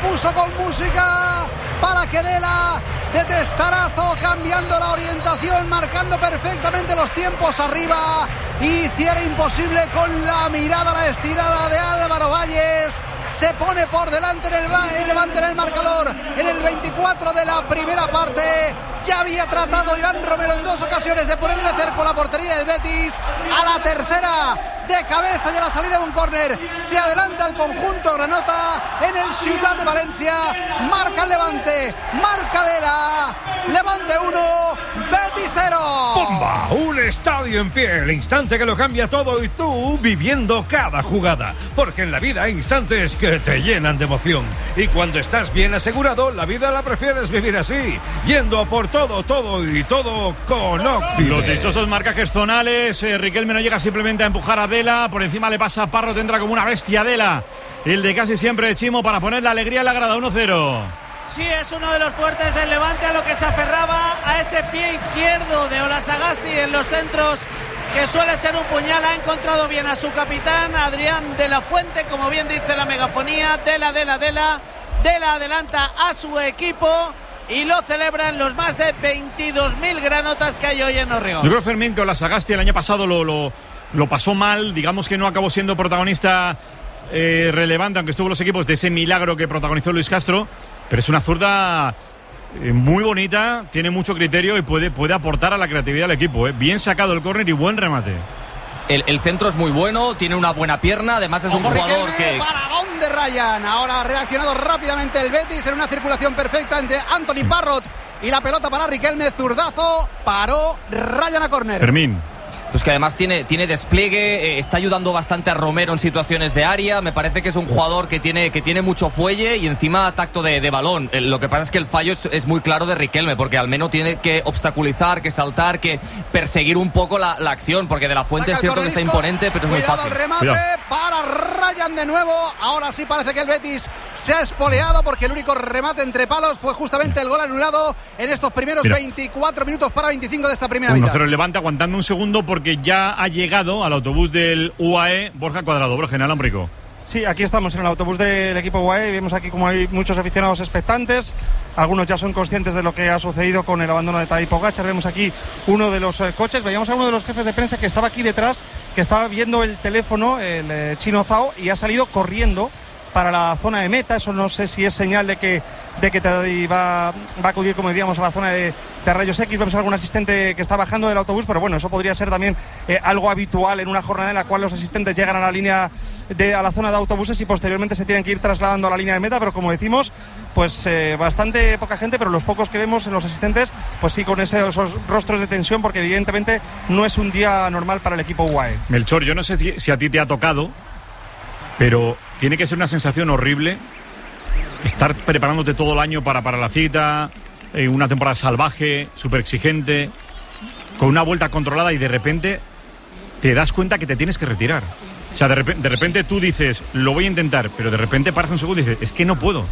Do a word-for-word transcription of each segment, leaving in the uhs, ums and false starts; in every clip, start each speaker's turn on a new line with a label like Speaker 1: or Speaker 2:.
Speaker 1: puso con música para que Dela de testarazo, cambiando la orientación, marcando perfectamente los tiempos arriba, y hiciera imposible con la mirada a la estirada de Álvaro Valles. Se pone por delante en el, el Levante en el marcador en el veinticuatro de la primera parte. Ya había tratado Iván Romero en dos ocasiones de ponerle cerco a la portería del Betis. A la tercera de cabeza y a la salida de un córner se adelanta el conjunto granota en el Ciudad de Valencia. Marca el Levante, marca Dela. Levante uno, Betis cero.
Speaker 2: ¡Bomba! Un estadio en pie, el instante que lo cambia todo, y tú viviendo cada jugada, porque en la vida hay instantes que te llenan de emoción, y cuando estás bien asegurado, la vida la prefieres vivir así, yendo a por todo, todo y todo con Occident.
Speaker 3: Los dichosos marcajes zonales. eh, Riquelme no llega simplemente a empujar a Dela, por encima le pasa a Parrot, entra como una bestia Dela, el de casi siempre Chimo, para poner la alegría en la grada. Uno cero.
Speaker 4: Sí, es uno de los fuertes del Levante, a lo que se aferraba, a ese pie izquierdo de Olasagasti en los centros, que suele ser un puñal. Ha encontrado bien a su capitán, Adrián de la Fuente, como bien dice la megafonía. Dela, Dela, Dela. Dela adelanta a su equipo y lo celebran los más de veintidós mil granotas que hay hoy en Orrego.
Speaker 3: Yo creo, Fermín, que Olasagasti el año pasado lo, lo, lo pasó mal, digamos que no acabó siendo protagonista eh, relevante, aunque estuvo en los equipos de ese milagro que protagonizó Luis Castro, pero es una zurda eh, muy bonita, tiene mucho criterio y puede, puede aportar a la creatividad del equipo. Eh. Bien sacado el córner y buen remate.
Speaker 5: El, el centro es muy bueno, tiene una buena pierna, además es
Speaker 1: Ojo,
Speaker 5: un jugador
Speaker 1: Riquelme,
Speaker 5: que...
Speaker 1: Paragón de Ryan. Ahora ha reaccionado rápidamente el Betis en una circulación perfecta entre Anthony Parrot y la pelota para Riquelme. Zurdazo, paró Ryan a córner.
Speaker 3: Fermín.
Speaker 5: Pues que además tiene, tiene despliegue, eh, está ayudando bastante a Romero en situaciones de área. Me parece que es un jugador que tiene, que tiene mucho fuelle y encima tacto de, de balón. Eh, lo que pasa es que el fallo es, es muy claro de Riquelme, porque al menos tiene que obstaculizar, que saltar, que perseguir un poco la, la acción, porque de la Fuente
Speaker 1: Saca
Speaker 5: es cierto que está imponente, pero es muy
Speaker 1: Cuidado
Speaker 5: fácil.
Speaker 1: El remate
Speaker 3: Cuidado.
Speaker 1: para Ryan de nuevo. Ahora sí parece que el Betis se ha espoleado, porque el único remate entre palos fue justamente el gol anulado en estos primeros
Speaker 3: Mira.
Speaker 1: veinticuatro minutos para veinticinco de esta primera
Speaker 3: uno
Speaker 1: mitad.
Speaker 3: cero el Levante, aguantando un segundo porque ya ha llegado al autobús del U A E Borja Cuadrado. Borja, en Alámbrico.
Speaker 6: Sí, aquí estamos en el autobús del equipo U A E. Vemos aquí como hay muchos aficionados expectantes. Algunos ya son conscientes de lo que ha sucedido con el abandono de Tadej Pogačar. Vemos aquí uno de los eh, coches. Veíamos a uno de los jefes de prensa que estaba aquí detrás, que estaba viendo el teléfono, el eh, chino Zhao, y ha salido corriendo para la zona de meta. Eso no sé si es señal de que de que Tadej va, va a acudir, como decíamos, a la zona de, de rayos X. Vemos a algún asistente que está bajando del autobús, pero bueno, eso podría ser también eh, algo habitual en una jornada en la cual los asistentes llegan a la línea de, a la zona de autobuses y posteriormente se tienen que ir trasladando a la línea de meta. Pero como decimos, pues eh, bastante poca gente, pero los pocos que vemos en los asistentes, pues sí, con ese, esos rostros de tensión, porque evidentemente no es un día normal para el equipo U A E.
Speaker 3: Melchor, yo no sé si, si a ti te ha tocado, pero tiene que ser una sensación horrible estar preparándote todo el año para, para la cita, eh, una temporada salvaje, súper exigente, con una vuelta controlada, y de repente te das cuenta que te tienes que retirar. O sea, de repente, de repente tú dices, lo voy a intentar, pero de repente paras un segundo y dices, es que no puedo.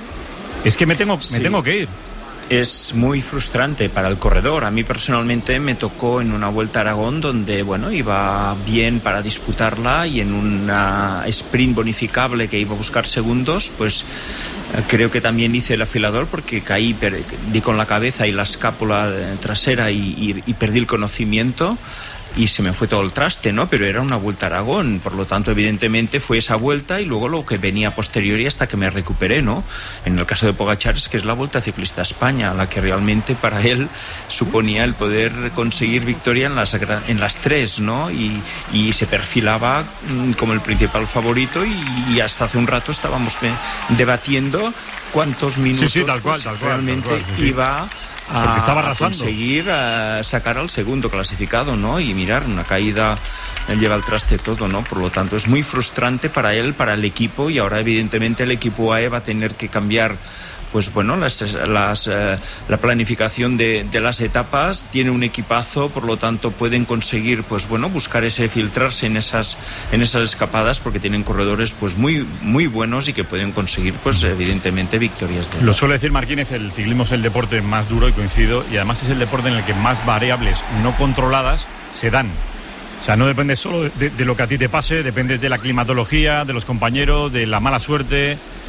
Speaker 3: Es que me tengo,
Speaker 7: sí.
Speaker 3: me tengo que ir.
Speaker 7: Es muy frustrante para el corredor. A mí personalmente me tocó en una Vuelta a Aragón donde, bueno, iba bien para disputarla, y en una sprint bonificable que iba a buscar segundos, pues creo que también hice el afilador, porque caí, per, di con la cabeza y la escápula trasera y, y, y perdí el conocimiento. Y se me fue todo el traste, ¿no? Pero era una Vuelta a Aragón, por lo tanto, evidentemente fue esa vuelta y luego lo que venía posteriori hasta que me recuperé, ¿no? En el caso de Pogačar es que es la Vuelta Ciclista a España, la que realmente para él suponía el poder conseguir victoria en las, en las tres, ¿no? Y, y se perfilaba como el principal favorito, y, y hasta hace un rato estábamos debatiendo cuántos minutos
Speaker 3: sí, sí, tal cual,
Speaker 7: pues,
Speaker 3: tal cual,
Speaker 7: realmente
Speaker 3: tal cual, sí, sí.
Speaker 7: iba
Speaker 3: Porque estaba
Speaker 7: a
Speaker 3: arrasando.
Speaker 7: conseguir a sacar al segundo clasificado, ¿no? Y mirar, una caída él lleva al traste todo, ¿no? Por lo tanto, es muy frustrante para él, para el equipo, y ahora evidentemente el equipo A E va a tener que cambiar, pues bueno, las, las, eh, la planificación de, de las etapas. Tiene un equipazo, por lo tanto pueden conseguir, pues bueno, buscar ese filtrarse en esas en esas escapadas, porque tienen corredores pues muy muy buenos y que pueden conseguir, pues evidentemente, victorias de
Speaker 3: Lo suele decir Marquínez, el ciclismo es el deporte más duro, y coincido, y además es el deporte en el que más variables no controladas se dan. O sea, no depende solo de, de lo que a ti te pase, dependes de la climatología, de los compañeros, de la mala suerte,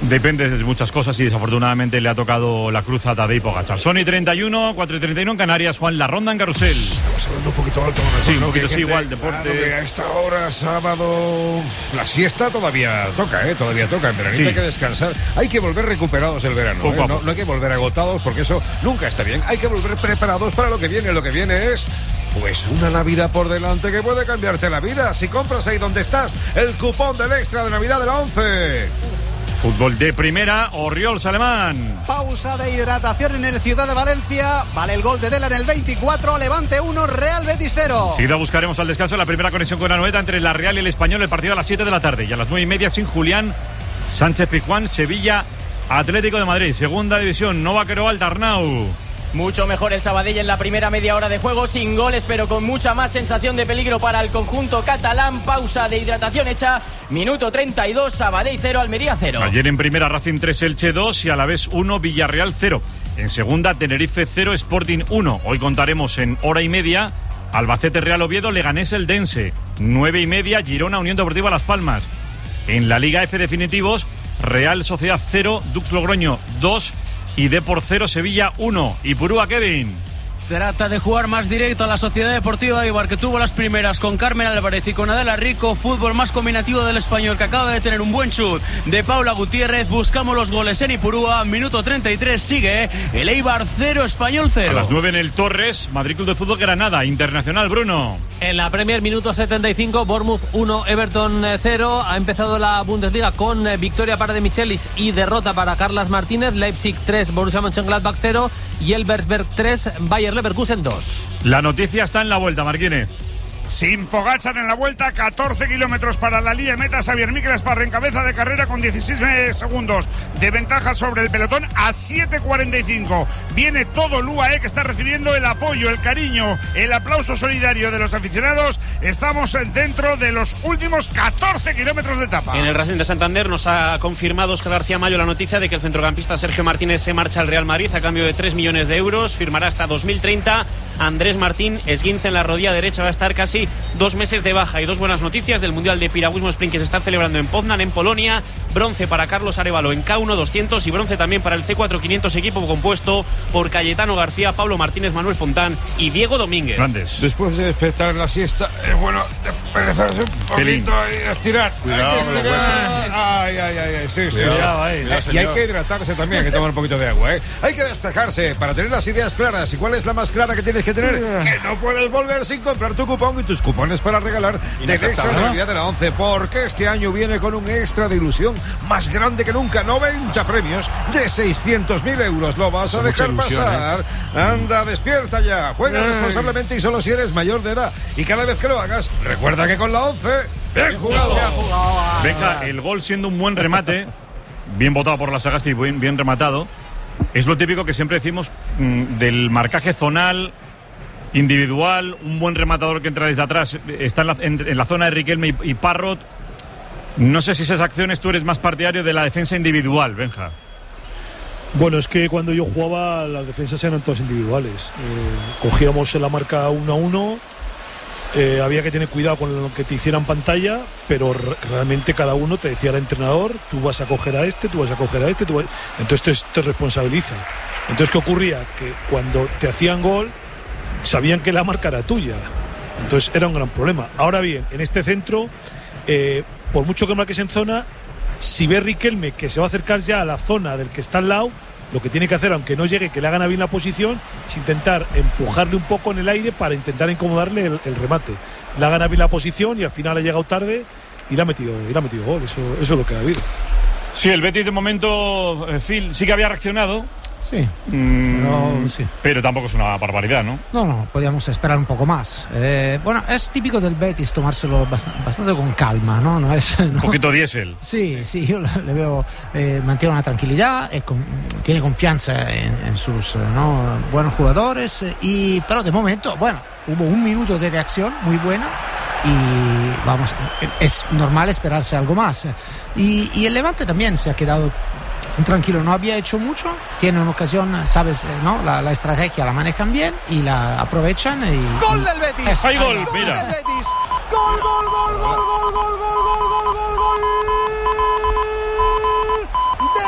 Speaker 3: Depende de muchas cosas y desafortunadamente le ha tocado la cruz a Tadej Pogačar. Sony treinta y uno, cuatro y treinta y uno en Canarias. Juan, la ronda en carrusel.
Speaker 2: Estamos hablando un poquito alto.
Speaker 3: Sí, un
Speaker 2: ¿no?
Speaker 3: poquito, sí,
Speaker 2: gente,
Speaker 3: igual, deporte.
Speaker 2: Claro, que a esta hora, sábado, la siesta todavía toca, ¿eh? Todavía toca. En veranito
Speaker 3: Sí.
Speaker 2: hay que descansar. Hay que volver recuperados del verano.
Speaker 3: Poco
Speaker 2: ¿eh?
Speaker 3: a
Speaker 2: No,
Speaker 3: poco.
Speaker 2: no hay que volver agotados porque eso nunca está bien. Hay que volver preparados para lo que viene. Lo que viene es... pues una Navidad por delante que puede cambiarte la vida. Si compras ahí donde estás el cupón del extra de Navidad de la once.
Speaker 3: Fútbol de primera, Oriols Alemán.
Speaker 1: Pausa de hidratación en el Ciudad de Valencia. Vale el gol de Dela en el veinticuatro. Levante uno, Real Betis cero.
Speaker 3: Seguida buscaremos al descanso la primera conexión con Anoeta entre la Real y el Español. El partido a las siete de la tarde y a las nueve y media sin Julián Sánchez Pizjuán, Sevilla, Atlético de Madrid. Segunda división, Nova Queroval, Tarnau.
Speaker 8: Mucho mejor el Sabadell en la primera media hora de juego, sin goles, pero con mucha más sensación de peligro para el conjunto catalán. Pausa de hidratación hecha, minuto treinta y dos, Sabadell cero, Almería cero.
Speaker 3: Ayer en primera, Racing tres, Elche dos y a la vez uno, Villarreal cero. En segunda, Tenerife cero, Sporting uno. Hoy contaremos en hora y media Albacete Real Oviedo, Leganés Eldense. nueve y media, Girona Unión Deportiva Las Palmas. En la Liga F definitivos, Real Sociedad cero, Dux Logroño dos y Depor cero, Sevilla uno. Y Purúa, Kevin.
Speaker 9: Trata de jugar más directo a la Sociedad Deportiva Eibar, que tuvo las primeras con Carmen Álvarez y con Adela Rico. Fútbol más combinativo del Español, que acaba de tener un buen chut de Paula Gutiérrez. Buscamos los goles en Ipurúa. Minuto treinta y tres, sigue el Eibar cero, Español cero.
Speaker 3: A las nueve en el Torres, Madrid Club de Fútbol Granada, Internacional, Bruno.
Speaker 10: En la Premier, minuto setenta y cinco, Bournemouth uno, Everton cero. Ha empezado la Bundesliga con eh, victoria para De Michelis y derrota para Carlas Martínez. Leipzig tres, Borussia Mönchengladbach cero y el Elversberg tres, Bayer Leverkusen dos.
Speaker 3: La noticia está en la vuelta, Marquine.
Speaker 11: Sin Pogačar en la vuelta, catorce kilómetros para la línea de meta. Xavier Mikel Esparra en cabeza de carrera con dieciséis segundos de ventaja sobre el pelotón a siete cuarenta y cinco. Viene todo el U A E, que está recibiendo el apoyo, el cariño, el aplauso solidario de los aficionados. Estamos dentro de los últimos catorce kilómetros de etapa.
Speaker 12: En el Racing de Santander nos ha confirmado Óscar García Mayo la noticia de que el centrocampista Sergio Martínez se marcha al Real Madrid a cambio de tres millones de euros. Firmará hasta dos mil treinta. Andrés Martín, esguince en la rodilla derecha, va a estar casi dos meses de baja. Y dos buenas noticias del Mundial de Piragüismo Sprint que se está celebrando en Poznan, en Polonia. Bronce para Carlos Arévalo en K uno doscientos y bronce también para el C cuatro quinientos, equipo compuesto por Cayetano García, Pablo Martínez, Manuel Fontán y Diego Domínguez.
Speaker 3: Grandes.
Speaker 2: Después de despertar la siesta, es bueno perezarse un poquito y estirar.
Speaker 13: Cuidado,
Speaker 2: Hay que estirar. Ay, ay, ay, ay, sí, sí.
Speaker 3: Cuidado,
Speaker 2: sí.
Speaker 3: ahí.
Speaker 2: Eh, y hay que hidratarse también, hay que tomar un poquito de agua, ¿eh? Hay que despejarse para tener las ideas claras. ¿Y cuál es la más clara que tienes que tener? Que no puedes volver sin comprar tu cupón y tus cupones para regalar del extra de Navidad de la once, porque este año viene con un extra de ilusión más grande que nunca. noventa premios de seiscientos mil euros. ¿Lo vas a dejar pasar? ¿eh? Anda, despierta ya. Juega
Speaker 3: Ay.
Speaker 2: responsablemente y solo si eres mayor de edad. Y cada vez que lo hagas, recuerda que con la once, bien jugado.
Speaker 3: Venga, el gol siendo un buen remate, bien votado por la Sagasti y bien, bien rematado. Es lo típico que siempre decimos mmm, del marcaje zonal, individual, un buen rematador que entra desde atrás, está en la, en, en la zona de Riquelme y, y Parrot. No sé si esas acciones tú eres más partidario de la defensa individual, Benja.
Speaker 14: Bueno, es que cuando yo jugaba las defensas eran todas individuales. Eh, cogíamos la marca uno a uno, eh, había que tener cuidado con lo que te hicieran pantalla, pero re- realmente cada uno te decía el entrenador, tú vas a coger a este, tú vas a coger a este, tú vas... entonces te, te responsabiliza. Entonces, ¿qué ocurría? Que cuando te hacían gol, sabían que la marca era tuya. Entonces era un gran problema. Ahora bien, en este centro, eh, por mucho que marques en zona, si ve Riquelme que se va a acercar ya a la zona del que está al lado, lo que tiene que hacer, aunque no llegue, que le hagan bien la posición, es intentar empujarle un poco en el aire para intentar incomodarle el, el remate. Le hagan bien la posición y al final ha llegado tarde y le ha metido, y le ha metido gol. Eso, eso es lo que ha habido.
Speaker 3: Sí, el Betis de momento, eh, Phil, sí que había reaccionado.
Speaker 15: Sí,
Speaker 3: mm,
Speaker 15: pero, sí.
Speaker 3: pero tampoco es una barbaridad, ¿no?
Speaker 15: No, no, podíamos esperar un poco más. Eh, bueno, es típico del Betis tomárselo bastante, bastante con calma, ¿no? No es, ¿no?
Speaker 3: Un poquito diésel.
Speaker 15: Sí, sí, yo le veo, eh, mantiene una tranquilidad, eh, con, tiene confianza en, en sus ¿no? buenos jugadores, eh, y, pero de momento, bueno, hubo un minuto de reacción muy buena y vamos, es normal esperarse algo más. Y, y el Levante también se ha quedado tranquilo, no había hecho mucho, tiene una ocasión, sabes, eh, ¿no? La, la estrategia la manejan bien y la aprovechan y...
Speaker 1: ¡Gol del Betis!
Speaker 15: Eh,
Speaker 3: ¡Hay gol!
Speaker 1: ¡Gol
Speaker 3: Mira.
Speaker 1: del Betis! ¡Gol, gol, gol, gol, gol, gol, gol, gol, gol, gol, gol!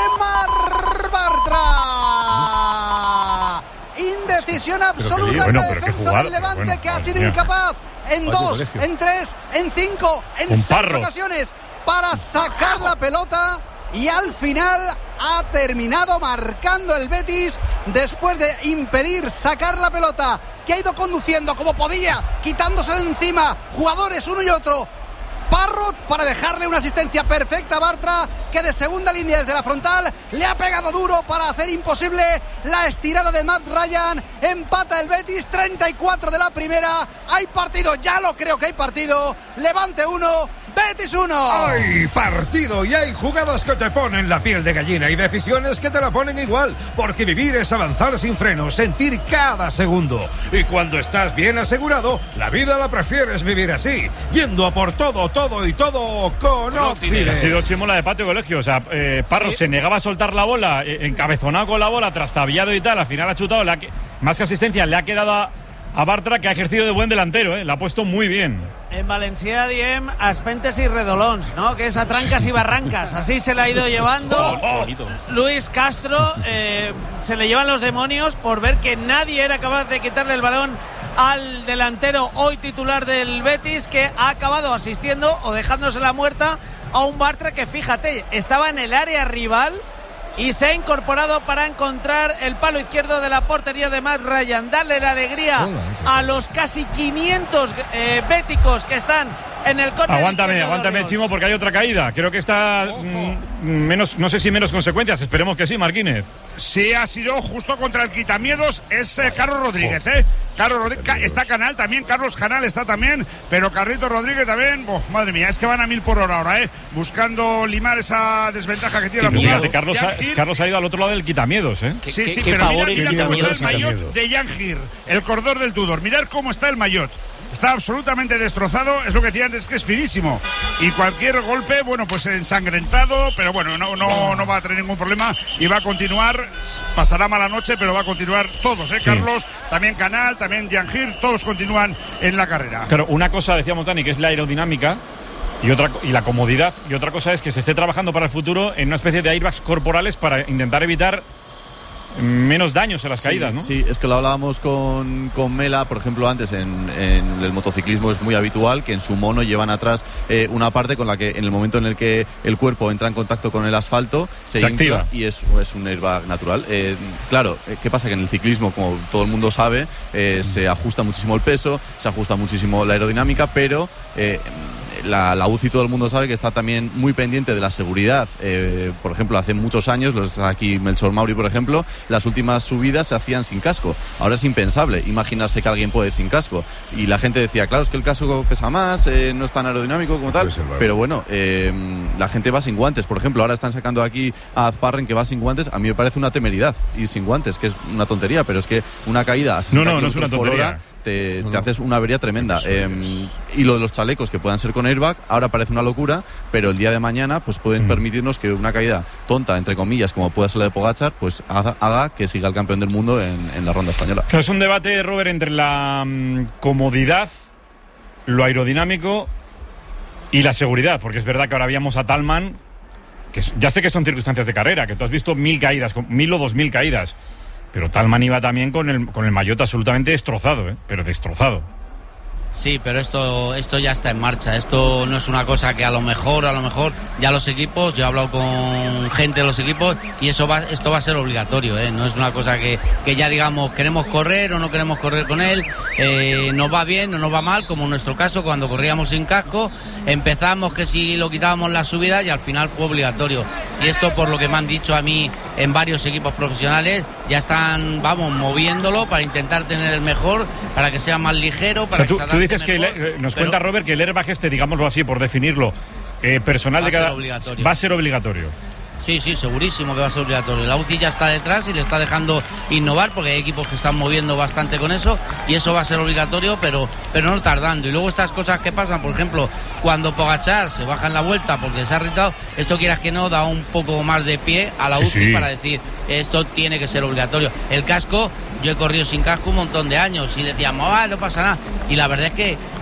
Speaker 1: Precisión absoluta
Speaker 3: bueno,
Speaker 1: en la defensa del Levante, bueno, que ha sido mía. incapaz en Vaya dos, colegio. en tres, en cinco, en Un seis parro. ocasiones para sacar la pelota. Y al final ha terminado marcando el Betis después de impedir sacar la pelota, que ha ido conduciendo como podía, quitándose de encima jugadores uno y otro. Parrot para dejarle una asistencia perfecta a Bartra, que de segunda línea desde la frontal le ha pegado duro para hacer imposible la estirada de Matt Ryan. Empata el Betis, treinta y cuatro de la primera. Hay partido, ya lo creo que hay partido. Levante uno, Betis uno.
Speaker 2: Hay partido y hay jugadas que te ponen la piel de gallina y decisiones que te la ponen igual, porque vivir es avanzar sin frenos, sentir cada segundo. Y cuando estás bien asegurado, la vida la prefieres vivir así, yendo a por todo, todo y todo con Ocide.
Speaker 3: Ha sido chimola de patio colegio. O sea, eh, Parro ¿Sí? se negaba a soltar la bola, eh, encabezonado con la bola, trastabillado y tal. Al final ha chutado, le ha, más que asistencia, le ha quedado a, a Bartra, que ha ejercido de buen delantero, eh, la ha puesto muy bien.
Speaker 4: En Valencia diem Aspentes y Redolons, ¿no? Que es a trancas y barrancas. Así se le ha ido llevando. Oh, oh. Luis Castro, eh, se le llevan los demonios por ver que nadie era capaz de quitarle el balón al delantero hoy titular del Betis, que ha acabado asistiendo o dejándose la muerta a un Bartra que, fíjate, estaba en el área rival y se ha incorporado para encontrar el palo izquierdo de la portería de Matt Ryan. Darle la alegría a los casi quinientos eh, béticos que están en el córner.
Speaker 3: Aguántame, aguántame, Chimo, porque hay otra caída. Creo que está mm, menos, no sé si menos consecuencias. Esperemos que sí, Marquínez.
Speaker 11: Sí, ha sido justo contra el quitamiedos. Es eh, Carlos Rodríguez, ¿eh? Carlos Rodríguez, está Canal también, Carlos Canal está también, pero Carlito Rodríguez también. Oh, madre mía, es que van a mil por hora ahora, ¿eh? Buscando limar esa desventaja que tiene la
Speaker 3: Fíjate, Carlos, ha, Carlos ha ido al otro lado del quitamiedos, ¿eh?
Speaker 11: Sí, sí, ¿Qué, pero mira, mira cómo está el maillot de Yangir, el cordón del Tudor. Mirad cómo está el maillot. Está absolutamente destrozado, es lo que decía antes, que es finísimo. Y cualquier golpe, bueno, pues ensangrentado, pero bueno, no, no, no va a tener ningún problema y va a continuar. Pasará mala noche, pero va a continuar todos, ¿eh? Sí. Carlos, también Canal, también Yangir, todos continúan en la carrera.
Speaker 3: Claro, una cosa decíamos, Dani, que es la aerodinámica y otra y la comodidad, y otra cosa es que se esté trabajando para el futuro en una especie de airbags corporales para intentar evitar menos daños en las
Speaker 13: sí,
Speaker 3: caídas, ¿no?
Speaker 13: Sí, es que lo hablábamos con, con Mela, por ejemplo, antes en, en el motociclismo es muy habitual que en su mono llevan atrás eh, una parte con la que en el momento en el que el cuerpo entra en contacto con el asfalto se, se infla activa. Y es, es un airbag natural. Eh, claro, ¿qué pasa? Que en el ciclismo, como todo el mundo sabe, eh, se ajusta muchísimo el peso, se ajusta muchísimo la aerodinámica, pero eh, La, la U C I todo el mundo sabe que está también muy pendiente de la seguridad. Eh, por ejemplo, hace muchos años, los está aquí Melchor Mauri, por ejemplo, las últimas subidas se hacían sin casco. Ahora es impensable imaginarse que alguien puede ir sin casco. Y la gente decía, claro, es que el casco pesa más, eh, no es tan aerodinámico como tal. Pero bueno, eh, la gente va sin guantes. Por ejemplo, ahora están sacando aquí a Azparren que va sin guantes. A mí me parece una temeridad ir sin guantes, que es una tontería, pero es que una caída a
Speaker 3: no, no, no es una tontería.
Speaker 13: Te, te haces una avería tremenda. Eh, y lo de los chalecos que puedan ser con airbag, ahora parece una locura, pero el día de mañana pues pueden mm. permitirnos que una caída tonta, entre comillas, como pueda ser la de Pogačar, pues haga, haga que siga el campeón del mundo en, en la ronda española.
Speaker 3: Es un debate, Robert, entre la um, comodidad, lo aerodinámico y la seguridad, porque es verdad que ahora habíamos a Talman, que ya sé que son circunstancias de carrera, que tú has visto mil caídas, mil o dos mil caídas, pero Talman iba también con el, con el maillot absolutamente destrozado, ¿eh? Pero destrozado.
Speaker 16: Sí, pero esto, esto ya está en marcha. Esto no es una cosa que a lo mejor, a lo mejor ya los equipos, yo he hablado con gente de los equipos y eso va, esto va a ser obligatorio, ¿eh? No es una cosa que, que ya digamos queremos correr o no queremos correr con él, eh, nos va bien o nos va mal, como en nuestro caso cuando corríamos sin casco, empezamos que si lo quitábamos la subida y al final fue obligatorio. Y esto por lo que me han dicho a mí en varios equipos profesionales, ya están, vamos, moviéndolo para intentar tener el mejor, para que sea más ligero, para
Speaker 3: o sea, tú,
Speaker 16: que
Speaker 3: tú dices mejor, que el, nos pero, cuenta Robert que el airbag este, digámoslo así, por definirlo, eh, personal de cada va a ser obligatorio.
Speaker 16: Sí, sí, segurísimo que va a ser obligatorio. La U C I ya está detrás y le está dejando innovar porque hay equipos que están moviendo bastante con eso y eso va a ser obligatorio, pero, pero no tardando. Y luego estas cosas que pasan, por ejemplo, cuando Pogačar se baja en la vuelta porque se ha irritado, esto quieras que no, da un poco más de pie a la U C I sí, sí. para decir esto tiene que ser obligatorio. El casco, yo he corrido sin casco un montón de años y decíamos, ah, no pasa nada. Y la verdad es que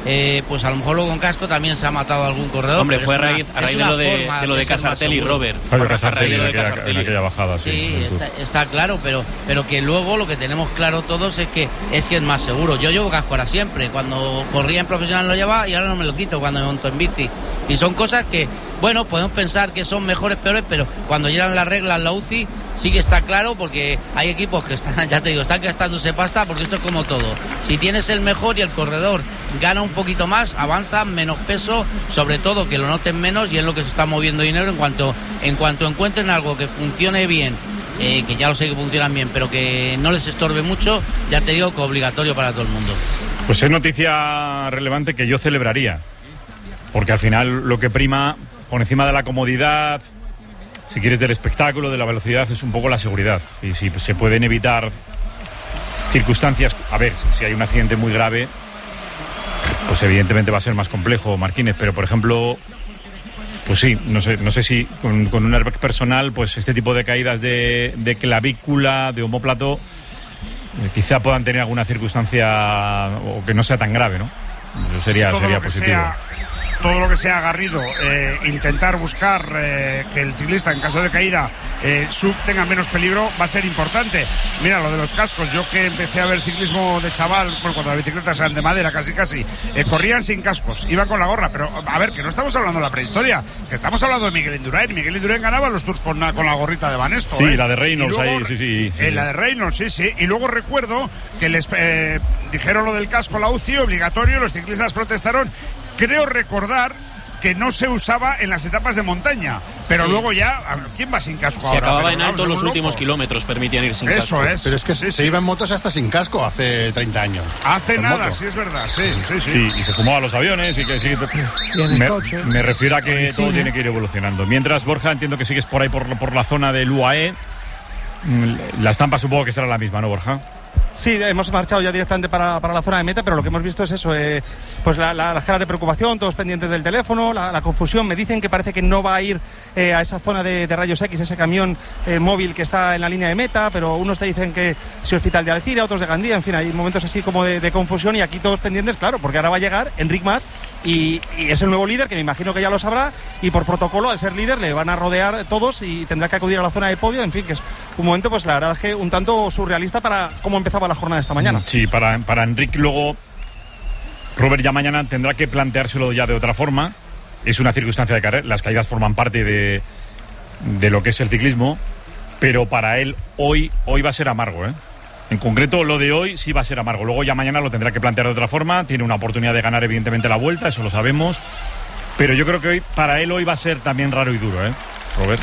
Speaker 16: eh, pues a lo mejor luego con casco también se ha matado algún corredor.
Speaker 12: Hombre, fue a
Speaker 16: una,
Speaker 12: raíz, a raíz de lo de, de lo de, de Casartelli, Robert.
Speaker 3: Fabio Casartelli, en aquella, en aquella bajada, sí.
Speaker 16: Sí, está, está claro, pero, pero que luego lo que tenemos claro todos es que es que es más seguro. Yo llevo casco ahora siempre. Cuando corría en profesional lo llevaba y ahora no me lo quito cuando me monto en bici. Y son cosas que, bueno, podemos pensar que son mejores, peores, pero cuando llegan las reglas la U C I sí que está claro, porque hay equipos que están, ya te digo, están gastándose pasta, porque esto es como todo. Si tienes el mejor y el corredor gana un poquito más, avanza menos peso, sobre todo que lo noten menos, y es lo que se está moviendo dinero en cuanto, en cuanto encuentren algo que funcione bien. Eh, que ya lo sé que funcionan bien, pero que no les estorbe mucho, ya te digo que obligatorio para todo el mundo.
Speaker 3: Pues es noticia relevante que yo celebraría, porque al final lo que prima por encima de la comodidad, si quieres, del espectáculo, de la velocidad, es un poco la seguridad. Y si se pueden evitar circunstancias, a ver, si hay un accidente muy grave, pues evidentemente va a ser más complejo, Marquínez, pero por ejemplo, pues sí, no sé, no sé si con, con un airbag personal, pues este tipo de caídas de, de clavícula, de omóplato, eh, quizá puedan tener alguna circunstancia o que no sea tan grave, ¿no? Eso sería,
Speaker 11: todo
Speaker 3: sería
Speaker 11: lo que
Speaker 3: positivo.
Speaker 11: Sea, todo lo que sea Garrido, eh, intentar buscar eh, que el ciclista en caso de caída eh, sub tenga menos peligro, va a ser importante. Mira, lo de los cascos, yo que empecé a ver ciclismo de chaval, bueno, cuando las bicicletas eran de madera casi casi, eh, corrían sin cascos, iban con la gorra, pero a ver, que no estamos hablando de la prehistoria, que estamos hablando de Miguel Indurain. Miguel Indurain ganaba los Tours con, con la gorrita de Banesto.
Speaker 3: Sí,
Speaker 11: ¿eh?
Speaker 3: la de Reynolds
Speaker 11: luego,
Speaker 3: ahí, sí, sí. sí.
Speaker 11: Eh, la de Reynolds, sí, sí. Y luego recuerdo que les eh, dijeron lo del casco, la U C I, obligatorio, los ciclistas protestaron. Creo recordar que no se usaba en las etapas de montaña, pero sí. Luego ya, ¿quién va sin casco
Speaker 12: se
Speaker 11: ahora?
Speaker 12: Se acababa
Speaker 11: pero
Speaker 12: en alto, los
Speaker 11: loco.
Speaker 12: últimos kilómetros permitían ir sin
Speaker 11: Eso
Speaker 12: casco.
Speaker 11: es.
Speaker 17: Pero es que
Speaker 11: sí,
Speaker 17: se
Speaker 11: sí.
Speaker 17: iban motos hasta sin casco hace treinta años.
Speaker 11: Hace nada,
Speaker 17: moto.
Speaker 11: sí es verdad, sí, sí, sí.
Speaker 3: Sí, y se fumaban los aviones y que sí. Me, me refiero a que todo tiene que ir evolucionando. Mientras, Borja, entiendo que sigues por ahí por, por la zona del U A E. La estampa supongo que será la misma, ¿no, Borja?
Speaker 6: Sí, hemos marchado ya directamente para, para la zona de meta, pero lo que hemos visto es eso, eh, pues la, la, las caras de preocupación, todos pendientes del teléfono, la, la confusión. Me dicen que parece que no va a ir eh, a esa zona de, de rayos X, ese camión eh, móvil que está en la línea de meta, pero unos te dicen que si Hospital de Alcira, otros de Gandía, en fin, hay momentos así como de, de confusión, y aquí todos pendientes, claro, porque ahora va a llegar Enric Mas y, y es el nuevo líder, que me imagino que ya lo sabrá, y por protocolo, al ser líder, le van a rodear todos y tendrá que acudir a la zona de podio, en fin, que es un momento, pues la verdad es que un tanto surrealista para cómo empezaba la jornada esta mañana.
Speaker 3: Sí, para, para Enric luego, Robert ya mañana tendrá que planteárselo ya de otra forma. Es una circunstancia de carrera, las caídas forman parte de, de lo que es el ciclismo, pero para él hoy, hoy va a ser amargo, ¿eh? En concreto, lo de hoy sí va a ser amargo. Luego ya mañana lo tendrá que plantear de otra forma. Tiene una oportunidad de ganar, evidentemente, la Vuelta, eso lo sabemos. Pero yo creo que hoy, para él hoy va a ser también raro y duro, ¿eh, Robert?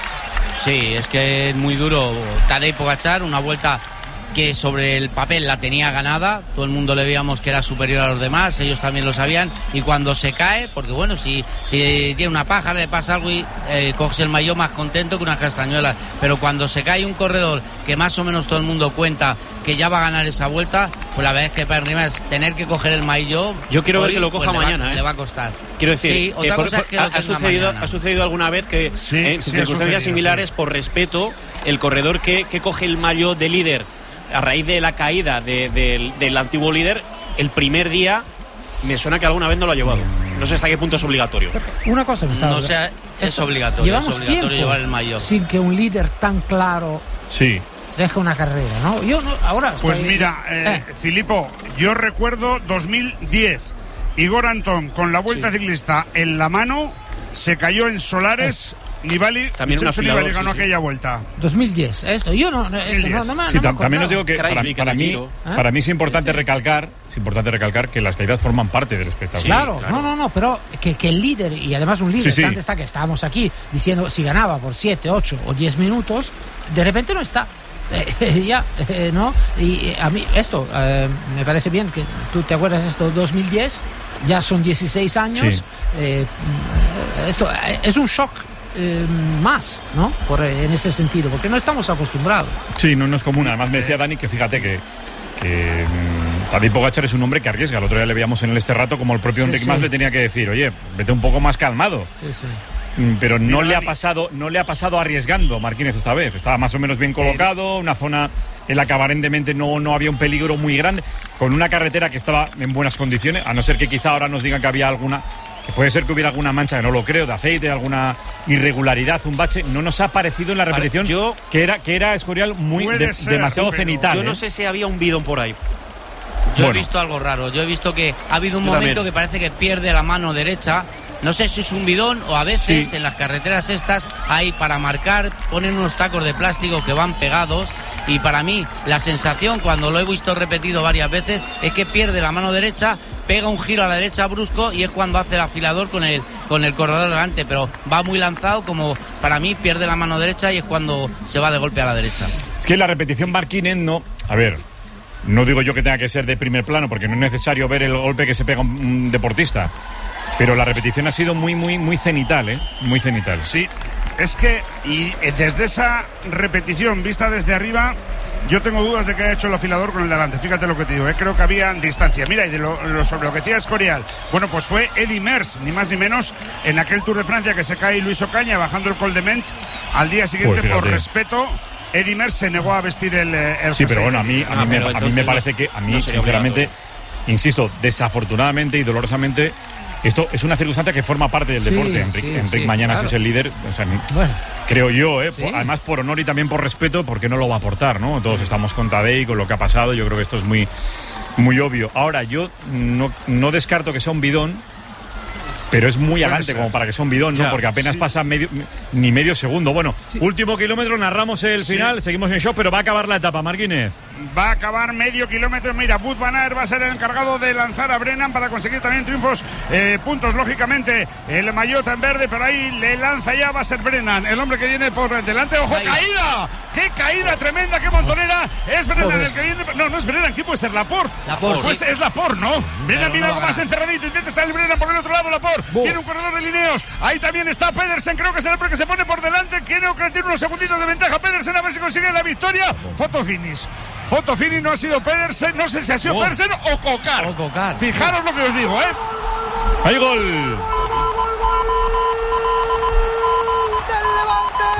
Speaker 16: Sí, es que es muy duro. Tadej Pogačar, una Vuelta que sobre el papel la tenía ganada, todo el mundo le veíamos que era superior a los demás, ellos también lo sabían, y cuando se cae, porque bueno, si, si tiene una paja, le pasa algo y eh, coges el maillot más contento que unas castañuelas, pero cuando se cae un corredor que más o menos todo el mundo cuenta que ya va a ganar esa Vuelta, pues la verdad es que para arriba es tener que coger el maillot.
Speaker 12: Yo quiero
Speaker 16: hoy,
Speaker 12: ver que lo coja
Speaker 16: pues
Speaker 12: mañana,
Speaker 16: le va,
Speaker 12: ¿eh?
Speaker 16: le va a costar.
Speaker 12: Quiero decir,
Speaker 16: sí, otra
Speaker 12: eh, por,
Speaker 16: cosa
Speaker 12: por,
Speaker 16: es que
Speaker 12: ha,
Speaker 16: lo
Speaker 12: ha, sucedido, ha sucedido alguna vez que
Speaker 11: sí,
Speaker 12: en
Speaker 11: sí,
Speaker 12: circunstancias similares, sí. Por respeto, el corredor que, que coge el maillot de líder a raíz de la caída de, de, del, del antiguo líder, el primer día me suena que alguna vez no lo ha llevado. No sé hasta qué punto es obligatorio.
Speaker 15: Una cosa me está
Speaker 16: no sea, es obligatorio,
Speaker 15: Llevamos
Speaker 16: es obligatorio
Speaker 15: tiempo
Speaker 16: llevar el maillot.
Speaker 15: sin que un líder tan claro
Speaker 3: sí.
Speaker 15: deje una carrera, ¿no? Yo no, ahora
Speaker 11: pues
Speaker 15: estoy...
Speaker 11: mira, eh, eh. Filipo, yo recuerdo dos mil diez, Igor Antón con la Vuelta sí. ciclista en la mano se cayó en Solares. Eh. Nibali,
Speaker 12: también una
Speaker 11: Nibali ganó
Speaker 12: sí,
Speaker 11: aquella
Speaker 12: sí.
Speaker 11: Vuelta.
Speaker 15: dos mil diez, esto. Yo no, esto no, no, no,
Speaker 3: sí,
Speaker 15: no
Speaker 3: me también os digo que para, para mí,
Speaker 15: ¿eh?
Speaker 3: para mí es importante sí, sí. recalcar, es importante recalcar que las caídas forman parte del espectáculo.
Speaker 15: Sí, claro, claro, no, no, no, pero que, que el líder, y además un líder,
Speaker 3: sí, sí.
Speaker 15: tanto está que estábamos aquí diciendo si ganaba por siete, ocho o diez minutos, de repente no está. Eh, ya, eh, ¿no? Y eh, a mí esto eh, me parece bien, que tú te acuerdas de esto, dos mil diez, ya son dieciséis años, sí. eh, esto eh, es un shock. Eh, más, ¿no? Por, en este sentido, porque no estamos acostumbrados.
Speaker 3: Sí, no, no es común. Además me decía Dani que fíjate que, que um, Tadej Pogačar es un hombre que arriesga. El otro día le veíamos en el este rato como el propio sí, Enric sí. Mas le tenía que decir, oye, vete un poco más calmado.
Speaker 15: Sí, sí.
Speaker 3: pero no le ha pasado no le ha pasado arriesgando Marquínez esta vez. Estaba más o menos bien colocado, una zona en la que aparentemente no, no había un peligro muy grande, con una carretera que estaba en buenas condiciones, a no ser que quizá ahora nos digan que había alguna, que puede ser que hubiera alguna mancha, que no lo creo, de aceite, alguna irregularidad, un bache. No nos ha parecido en la repetición yo, que era que era Escorial muy de, ser, demasiado pero cenital.
Speaker 12: Yo no
Speaker 3: ¿eh?
Speaker 12: sé si había un bidón por ahí.
Speaker 16: Yo
Speaker 3: Bueno.
Speaker 16: he visto algo raro. Yo he visto que ha habido un
Speaker 3: Yo
Speaker 16: momento
Speaker 3: también.
Speaker 16: que parece que pierde la mano derecha. No sé si es un bidón o a veces
Speaker 3: Sí.
Speaker 16: en las carreteras estas hay para marcar, ponen unos tacos de plástico que van pegados, y para mí la sensación, cuando lo he visto repetido varias veces, es que pierde la mano derecha, pega un giro a la derecha brusco y es cuando hace el afilador con el, con el corredor delante, pero va muy lanzado, como para mí pierde la mano derecha y es cuando se va de golpe a la derecha.
Speaker 3: Es que la repetición Marquínez no... A ver, no digo yo que tenga que ser de primer plano, porque no es necesario ver el golpe que se pega un, un deportista. Pero la repetición ha sido muy, muy, muy cenital, ¿eh? Muy cenital.
Speaker 11: Sí, es que y desde esa repetición vista desde arriba, yo tengo dudas de que haya hecho el afilador con el delante. Fíjate lo que te digo, ¿eh? Creo que había distancia. Mira, y de lo, lo, sobre lo que decía Escorial, bueno, pues fue Eddy Merckx, ni más ni menos, en aquel Tour de Francia que se cae Luis Ocaña bajando el Col de Ment. Al día siguiente,
Speaker 3: Pues
Speaker 11: por
Speaker 3: fíjate.
Speaker 11: respeto, Eddy Merckx se negó a vestir el, el
Speaker 3: Sí, pero
Speaker 11: jersey.
Speaker 3: bueno, a mí, a mí,
Speaker 11: Ah,
Speaker 3: me,
Speaker 11: pero
Speaker 3: a mí me
Speaker 11: entonces
Speaker 3: parece
Speaker 11: no-
Speaker 3: que, a mí,
Speaker 11: no sería
Speaker 3: sinceramente, insisto, desafortunadamente y dolorosamente, esto es una circunstancia que forma parte del
Speaker 15: Sí,
Speaker 3: deporte. Enrique,
Speaker 15: sí,
Speaker 3: Enrique
Speaker 15: sí,
Speaker 3: Mañanas
Speaker 15: claro.
Speaker 3: es el líder, o sea,
Speaker 15: Bueno.
Speaker 3: creo yo, ¿eh?
Speaker 15: Sí.
Speaker 3: Por- además por honor y también por respeto, porque no lo va a aportar, ¿no? Todos estamos con Tadej, con lo que ha pasado, yo creo que esto es muy, muy obvio. Ahora, yo no, no descarto que sea un bidón, pero es muy
Speaker 11: Puede
Speaker 3: adelante
Speaker 11: ser.
Speaker 3: como para que sea un bidón, ¿no?
Speaker 11: Ya,
Speaker 3: Porque apenas
Speaker 11: sí.
Speaker 3: pasa medio, ni medio segundo. Bueno, último kilómetro, narramos el
Speaker 11: Sí.
Speaker 3: final, seguimos en shock, pero va a acabar la etapa, Marquínez.
Speaker 11: Va a acabar medio kilómetro. Mira, Wout van Aert va a ser el encargado de lanzar a Brennan para conseguir también triunfos, eh, puntos, lógicamente. El maillot en verde, pero ahí le lanza ya, va a ser Brennan, el hombre que viene por delante. ¡Ojo,
Speaker 16: Ahí.
Speaker 11: caída! ¡Qué caída tremenda, qué montonera! Es Brennan
Speaker 15: Joder.
Speaker 11: el que viene. No, no es Brennan, ¿quién puede ser? Laporte.
Speaker 16: Laporte,
Speaker 11: Pues
Speaker 16: sí.
Speaker 11: es Laporte, ¿no? Brennan
Speaker 16: no
Speaker 11: viene
Speaker 16: va
Speaker 11: algo
Speaker 16: a
Speaker 11: más
Speaker 16: ganar.
Speaker 11: encerradito. Intenta salir Brennan por el otro lado, Laporte.
Speaker 15: Buh.
Speaker 11: Tiene un corredor de Lineos. Ahí también está Pedersen, creo que es el hombre que se pone por delante. Creo que tiene unos segunditos de ventaja Pedersen, a ver si consigue la victoria. Foto finish. Foto finish, no ha sido Pedersen, no sé si ha sido
Speaker 16: Oh.
Speaker 11: Pedersen o Cocar.
Speaker 16: O Cocar.
Speaker 11: Fijaros lo que os digo, ¿eh?
Speaker 3: ¡Hay gol!
Speaker 1: del Levante.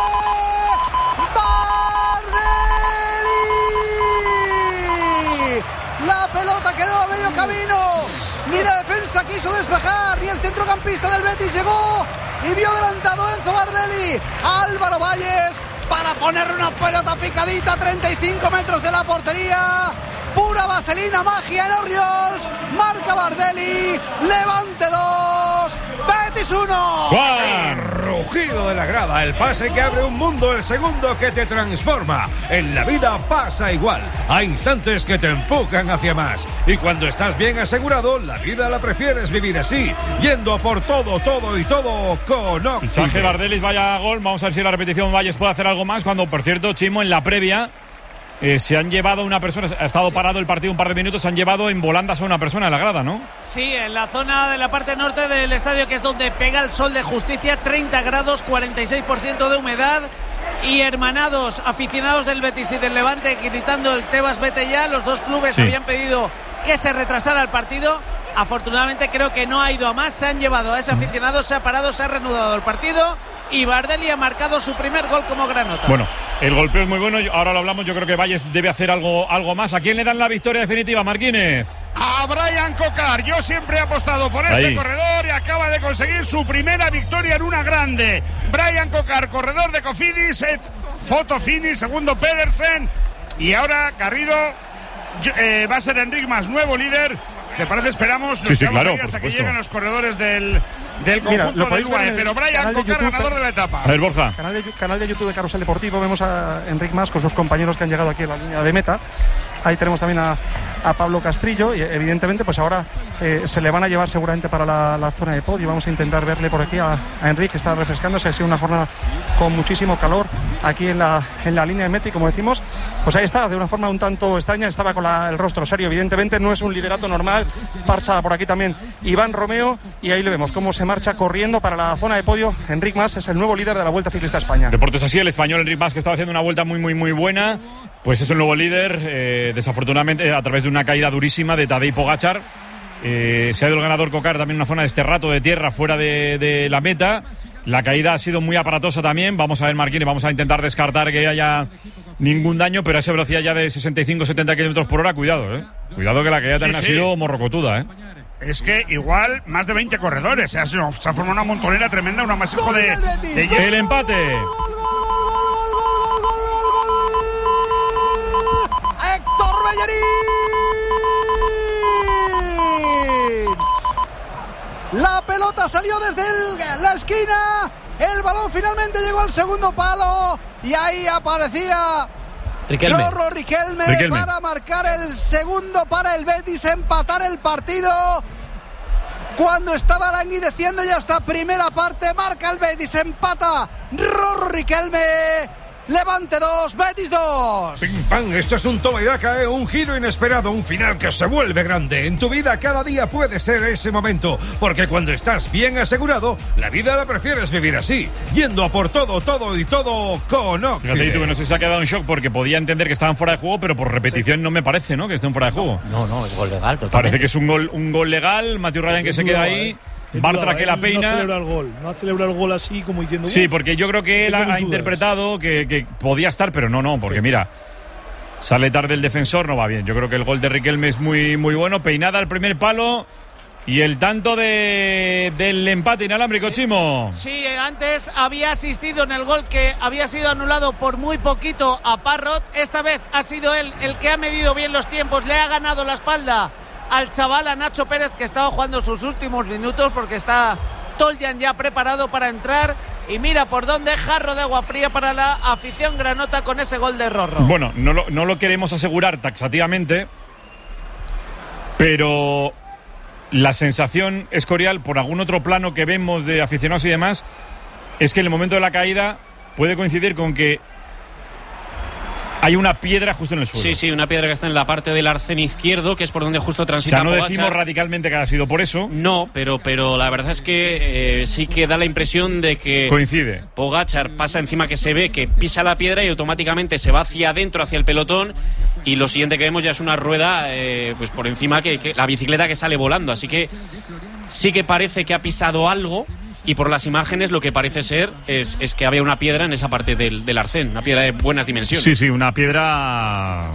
Speaker 1: Bardelli. La pelota quedó a medio camino. Ni la defensa quiso despejar, ni el centrocampista del Betis llegó y vio adelantado Enzo Bardelli. Álvaro Valles para poner una pelota picadita a treinta y cinco metros de la portería. Pura vaselina, magia en Oriols. Marca Bardelli. Levante dos. Betis uno.
Speaker 3: ¡Juan!
Speaker 2: Rugido de la grada, el pase que abre un mundo, el segundo que te transforma. En la vida pasa igual. Hay instantes que te empujan hacia más. Y cuando estás bien asegurado, la vida la prefieres vivir así, yendo a por todo, todo y todo con
Speaker 3: Fichaje
Speaker 2: Octibet.
Speaker 3: Bardelis, vaya gol. Vamos a ver si en la repetición Valles puede hacer algo más. Cuando, por cierto, Chimo, en la previa eh, se han llevado una persona, ha estado parado el partido un par de minutos, se han llevado en volandas a una persona en la grada, ¿no?
Speaker 4: Sí, en la zona de la parte norte del estadio, que es donde pega el sol de Justicia, treinta grados, cuarenta y seis por ciento de humedad. Y hermanados aficionados del Betis y del Levante gritando el Tebas vete ya. Los dos clubes
Speaker 3: Sí.
Speaker 4: habían pedido que se retrasara el partido. Afortunadamente creo que no ha ido a más. Se han llevado a ese aficionado, se ha parado, se ha reanudado el partido y Bardelli ha marcado su primer gol como granota.
Speaker 3: Bueno, el golpeo es muy bueno, yo- ahora lo hablamos, yo creo que Valles debe hacer algo, algo más. ¿A quién le dan la victoria definitiva, Marquínez?
Speaker 11: A Brian Cocar. Yo siempre he apostado por este
Speaker 3: Ahí.
Speaker 11: corredor y acaba de conseguir su primera victoria en una grande. Brian Cocar, corredor de Cofidis, eh, foto finish, segundo Pedersen. Y ahora Garrido yo- eh, va a ser Enric Mas, nuevo líder. Si te parece, esperamos, nos
Speaker 3: Sí, sí,
Speaker 11: quedamos
Speaker 3: claro,
Speaker 11: ahí
Speaker 3: por
Speaker 11: hasta que
Speaker 3: supuesto.
Speaker 11: lleguen los corredores del, del
Speaker 6: Mira,
Speaker 11: conjunto
Speaker 6: lo
Speaker 11: de
Speaker 6: podéis ver
Speaker 11: UAE.
Speaker 6: en el
Speaker 11: Pero Brian
Speaker 6: canal de
Speaker 11: Cocar,
Speaker 6: YouTube,
Speaker 11: ganador de la etapa.
Speaker 3: A ver, Borja.
Speaker 6: Canal de, canal de YouTube de Carrusel Deportivo. Vemos a Enric Mas con sus compañeros que han llegado aquí en la línea de meta. Ahí tenemos también a, a Pablo Castrillo y evidentemente pues ahora eh, se le van a llevar seguramente para la, la zona de podio. Vamos a intentar verle por aquí a, a Enric, que está refrescándose. Ha sido una jornada con muchísimo calor aquí en la, en la línea de meta y como decimos, pues ahí está, de una forma un tanto extraña. Estaba con la- el rostro serio, evidentemente no es un liderato normal. Parcha por aquí también Iván Romeo y ahí le vemos cómo se marcha corriendo para la zona de podio. Enric Mas es el nuevo líder de la Vuelta Ciclista a España.
Speaker 3: Deportes así, el español Enric Mas, que estaba haciendo una vuelta muy, muy, muy buena, pues es el nuevo líder, eh, desafortunadamente a través de una caída durísima de Tadej Pogačar. Eh, se ha ido el ganador Cocar también en una zona de este rato de tierra fuera de, de la meta. La caída ha sido muy aparatosa también. Vamos a ver, Marquines, vamos a intentar descartar que haya ningún daño, pero a esa velocidad ya de sesenta y cinco a setenta kilómetros por hora, cuidado, ¿eh? Cuidado que la caída también
Speaker 11: sí,
Speaker 3: ha
Speaker 11: sí.
Speaker 3: sido morrocotuda, ¿eh?
Speaker 11: Es que igual más de veinte corredores. Se ha, se ha formado una montonera tremenda, un amasijo de, de...
Speaker 3: El empate.
Speaker 1: Héctor Bellerín. La pelota salió desde el, la esquina. El balón finalmente llegó al segundo palo. Y ahí aparecía
Speaker 10: Riquelme.
Speaker 1: Rorro Riquelme,
Speaker 3: Riquelme
Speaker 1: para marcar el segundo para el Betis, empatar el partido. Cuando estaba languideciendo ya esta primera parte, marca el Betis, empata Rorro Riquelme. Levante dos, Betis dos.
Speaker 2: Pim pam, esto es un toma y daca, ¿eh? Un giro inesperado, un final que se vuelve grande. En tu vida cada día puede ser ese momento, porque cuando estás bien asegurado, la vida la prefieres vivir así, yendo a por todo, todo y todo con Occident.
Speaker 3: Fíjate tú que no sé si se ha quedado en shock porque podía entender que estaban fuera de juego, pero por repetición sí. no me parece, ¿no? Que estén fuera de juego.
Speaker 10: No, no, es gol legal totalmente.
Speaker 3: Parece que es un gol, un gol legal. Matthew Ryan que se queda ahí.
Speaker 14: ¿eh?
Speaker 3: Bartra que la peina.
Speaker 14: No celebra el gol, no celebra el gol así como diciendo.
Speaker 3: Sí, porque yo creo que él ha
Speaker 14: dudas.
Speaker 3: interpretado que, que podía estar, pero no, no, porque sí. mira, sale tarde el defensor, no va bien. Yo creo que el gol de Riquelme es muy, muy bueno. Peinada al primer palo y el tanto de, del empate inalámbrico, sí. Chimo.
Speaker 4: Sí, antes había asistido en el gol que había sido anulado por muy poquito a Parrot. Esta vez ha sido él el que ha medido bien los tiempos, le ha ganado la espalda al chaval, a Nacho Pérez, que estaba jugando sus últimos minutos porque está Toljan ya preparado para entrar. Y mira por dónde, jarro de agua fría para la afición granota con ese gol de Rorro.
Speaker 3: Bueno, no lo, no lo queremos asegurar taxativamente, pero la sensación escorial, por algún otro plano que vemos de aficionados y demás, es que en el momento de la caída puede coincidir con que hay una piedra justo en el suelo.
Speaker 12: Sí, sí, una piedra que está en la parte del arcén izquierdo, que es por donde justo transita.
Speaker 3: O sea, no
Speaker 12: Pogačar.
Speaker 3: decimos radicalmente que ha sido por eso.
Speaker 12: No, pero, pero la verdad es que eh, sí que da la impresión de que
Speaker 3: coincide.
Speaker 12: Pogačar pasa encima, que se ve que pisa la piedra y automáticamente se va hacia adentro, hacia el pelotón, y lo siguiente que vemos ya es una rueda eh, pues por encima, que, que la bicicleta que sale volando. Así que sí que parece que ha pisado algo. Y por las imágenes lo que parece ser es, es que había una piedra en esa parte del, del arcén, una piedra de buenas dimensiones.
Speaker 3: Sí, sí, una piedra...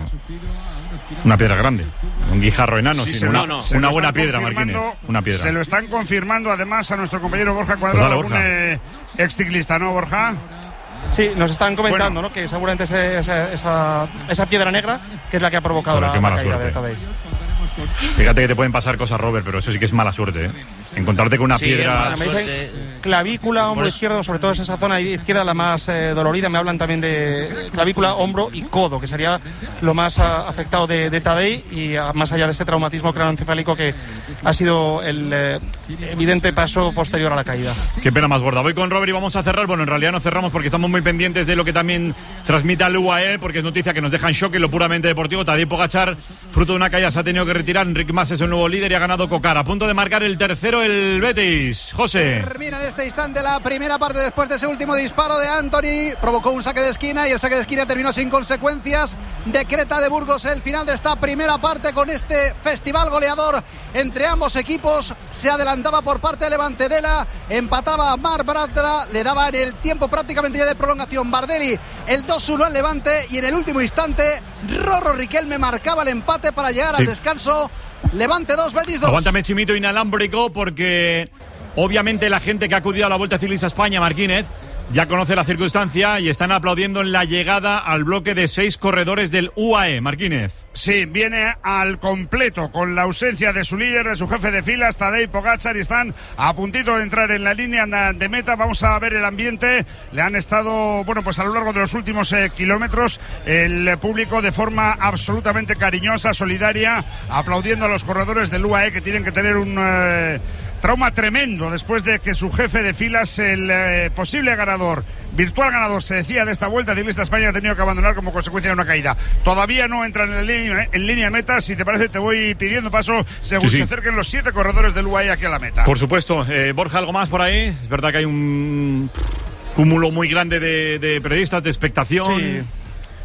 Speaker 3: Una piedra grande, un guijarro enano,
Speaker 11: sí,
Speaker 3: sino
Speaker 11: una,
Speaker 3: no,
Speaker 11: no.
Speaker 3: una buena piedra, Marquines. Una piedra.
Speaker 11: Se lo están confirmando además a nuestro compañero Borja Cuadrado, pues dale, Borja. Un eh, exciclista, ¿no, Borja?
Speaker 6: Sí, nos están comentando, bueno, ¿no? Que seguramente ese, esa, esa, esa piedra negra que es la que ha provocado Joder, la, la caída suerte. de Tadej.
Speaker 3: Fíjate que te pueden pasar cosas, Robert, pero eso sí que es mala suerte, ¿eh? Encontrarte con una
Speaker 6: sí,
Speaker 3: piedra...
Speaker 6: Me dicen clavícula, hombro pues... izquierdo, sobre todo es esa zona izquierda la más eh, dolorida. Me hablan también de clavícula, hombro y codo, que sería lo más a, afectado de, de Tadej, y a, más allá de ese traumatismo craneoencefálico que ha sido el eh, evidente paso posterior a la caída.
Speaker 3: Qué pena más gorda. Voy con Robert y vamos a cerrar. Bueno, en realidad no cerramos porque estamos muy pendientes de lo que también transmite el U A E, porque es noticia que nos deja en shock en lo puramente deportivo. Tadej Pogačar, fruto de una caída, se ha tenido que retirar. Enric Mas es el nuevo líder y ha ganado Cocar. A punto de marcar el tercero el Betis. José.
Speaker 1: Termina en este instante la primera parte después de ese último disparo de Anthony. Provocó un saque de esquina y el saque de esquina terminó sin consecuencias. Decreta de Burgos el final de esta primera parte con este festival goleador entre ambos equipos. Se adelantaba por parte de Levante Dela, empataba a Mar Bratra, le daba en el tiempo prácticamente ya de prolongación Bardelli el dos uno al Levante, y en el último instante Rorro Riquelme marcaba el empate para llegar sí. al descanso. Levante dos, Betis dos.
Speaker 3: Aguántame, Chimito, inalámbrico, porque obviamente la gente que ha acudido a la Vuelta Ciclista España, Marquínez, ya conoce la circunstancia y están aplaudiendo en la llegada al bloque de seis corredores del U A E. Marquínez.
Speaker 11: Sí, viene al completo con la ausencia de su líder, de su jefe de filas, Tadej Pogačar, y están a puntito de entrar en la línea de meta. Vamos a ver el ambiente. Le han estado, bueno, pues a lo largo de los últimos eh, kilómetros, el público de forma absolutamente cariñosa, solidaria, aplaudiendo a los corredores del U A E, que tienen que tener un eh, trauma tremendo después de que su jefe de filas, el eh, posible ganador, virtual ganador, se decía, de esta Vuelta Ciclista España, ha tenido que abandonar como consecuencia de una caída. Todavía no entran en, la línea, en línea de meta. Si te parece, te voy pidiendo paso según sí, sí. se acerquen los siete corredores del U A E aquí a la meta.
Speaker 3: Por supuesto. eh, Borja, ¿algo más por ahí? Es verdad que hay un cúmulo muy grande de, de periodistas, de expectación.
Speaker 6: Sí.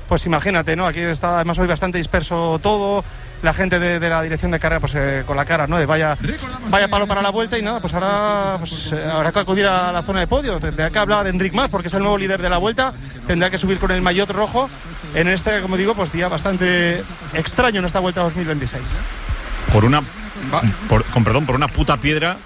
Speaker 6: pues imagínate, ¿no? Aquí está además hoy bastante disperso todo, la gente de, de la dirección de carrera pues eh, con la cara, ¿no? De vaya, vaya palo para la vuelta y nada, pues ahora pues, eh, habrá que acudir a la zona de podio, tendrá que hablar Enric Mas porque es el nuevo líder de la vuelta, tendrá que subir con el maillot rojo en este, como digo, pues día bastante extraño en esta vuelta dos mil veintiséis.
Speaker 3: Por una, por, con perdón, por una puta piedra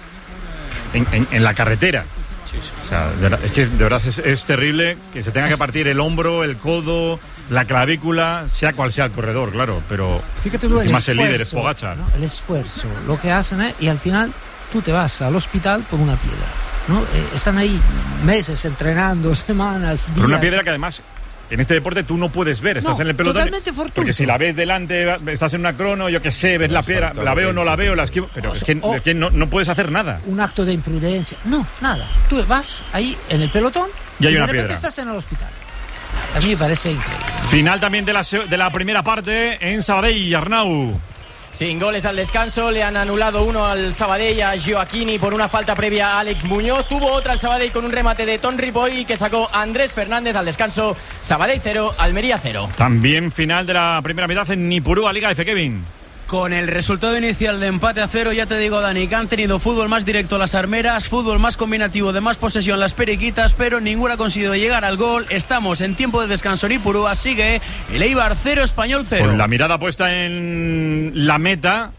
Speaker 3: en, en, en la carretera. O sea, de verdad, es que de verdad es, es terrible que se tenga que partir el hombro, el codo, la clavícula, sea cual sea el corredor, claro, pero
Speaker 15: fíjate tú,
Speaker 3: encima el,
Speaker 15: el
Speaker 3: líder es Pogačar,
Speaker 15: ¿no? El esfuerzo, lo que hacen es, y al final tú te vas al hospital por una piedra, ¿no? Eh, están ahí meses entrenando, semanas, días.
Speaker 3: Por una piedra que además en este deporte tú no puedes ver, estás
Speaker 15: no,
Speaker 3: en el pelotón.
Speaker 15: Totalmente fortuito.
Speaker 3: Porque si la ves delante, estás en una crono, yo qué sé, ves la piedra, la veo o no la veo, la esquivo, pero o, es que, o, es que no, no puedes hacer nada.
Speaker 15: Un acto de imprudencia, no, nada. Tú vas ahí en el pelotón
Speaker 3: y, hay
Speaker 15: y
Speaker 3: una
Speaker 15: de repente
Speaker 3: piedra.
Speaker 15: Estás en el hospital. A mí me parece increíble.
Speaker 3: Final también de la, de la primera parte en Sabadell, Arnau.
Speaker 8: Sin goles al descanso, le han anulado uno al Sabadell a Gioacchini por una falta previa a Alex Muñoz. Tuvo otra al Sabadell con un remate de Ton Ripoll que sacó Andrés Fernández al descanso. Sabadell cero, Almería cero.
Speaker 3: También final de la primera mitad en Nipurúa, Liga F, Kevin.
Speaker 9: Con el resultado inicial de empate a cero, ya te digo, Dani, que han tenido fútbol más directo las armeras, fútbol más combinativo de más posesión las periquitas, pero ninguna ha conseguido llegar al gol. Estamos en tiempo de descanso en Ipurúa, sigue el Eibar cero, Español cero.
Speaker 3: Con la mirada puesta en la meta,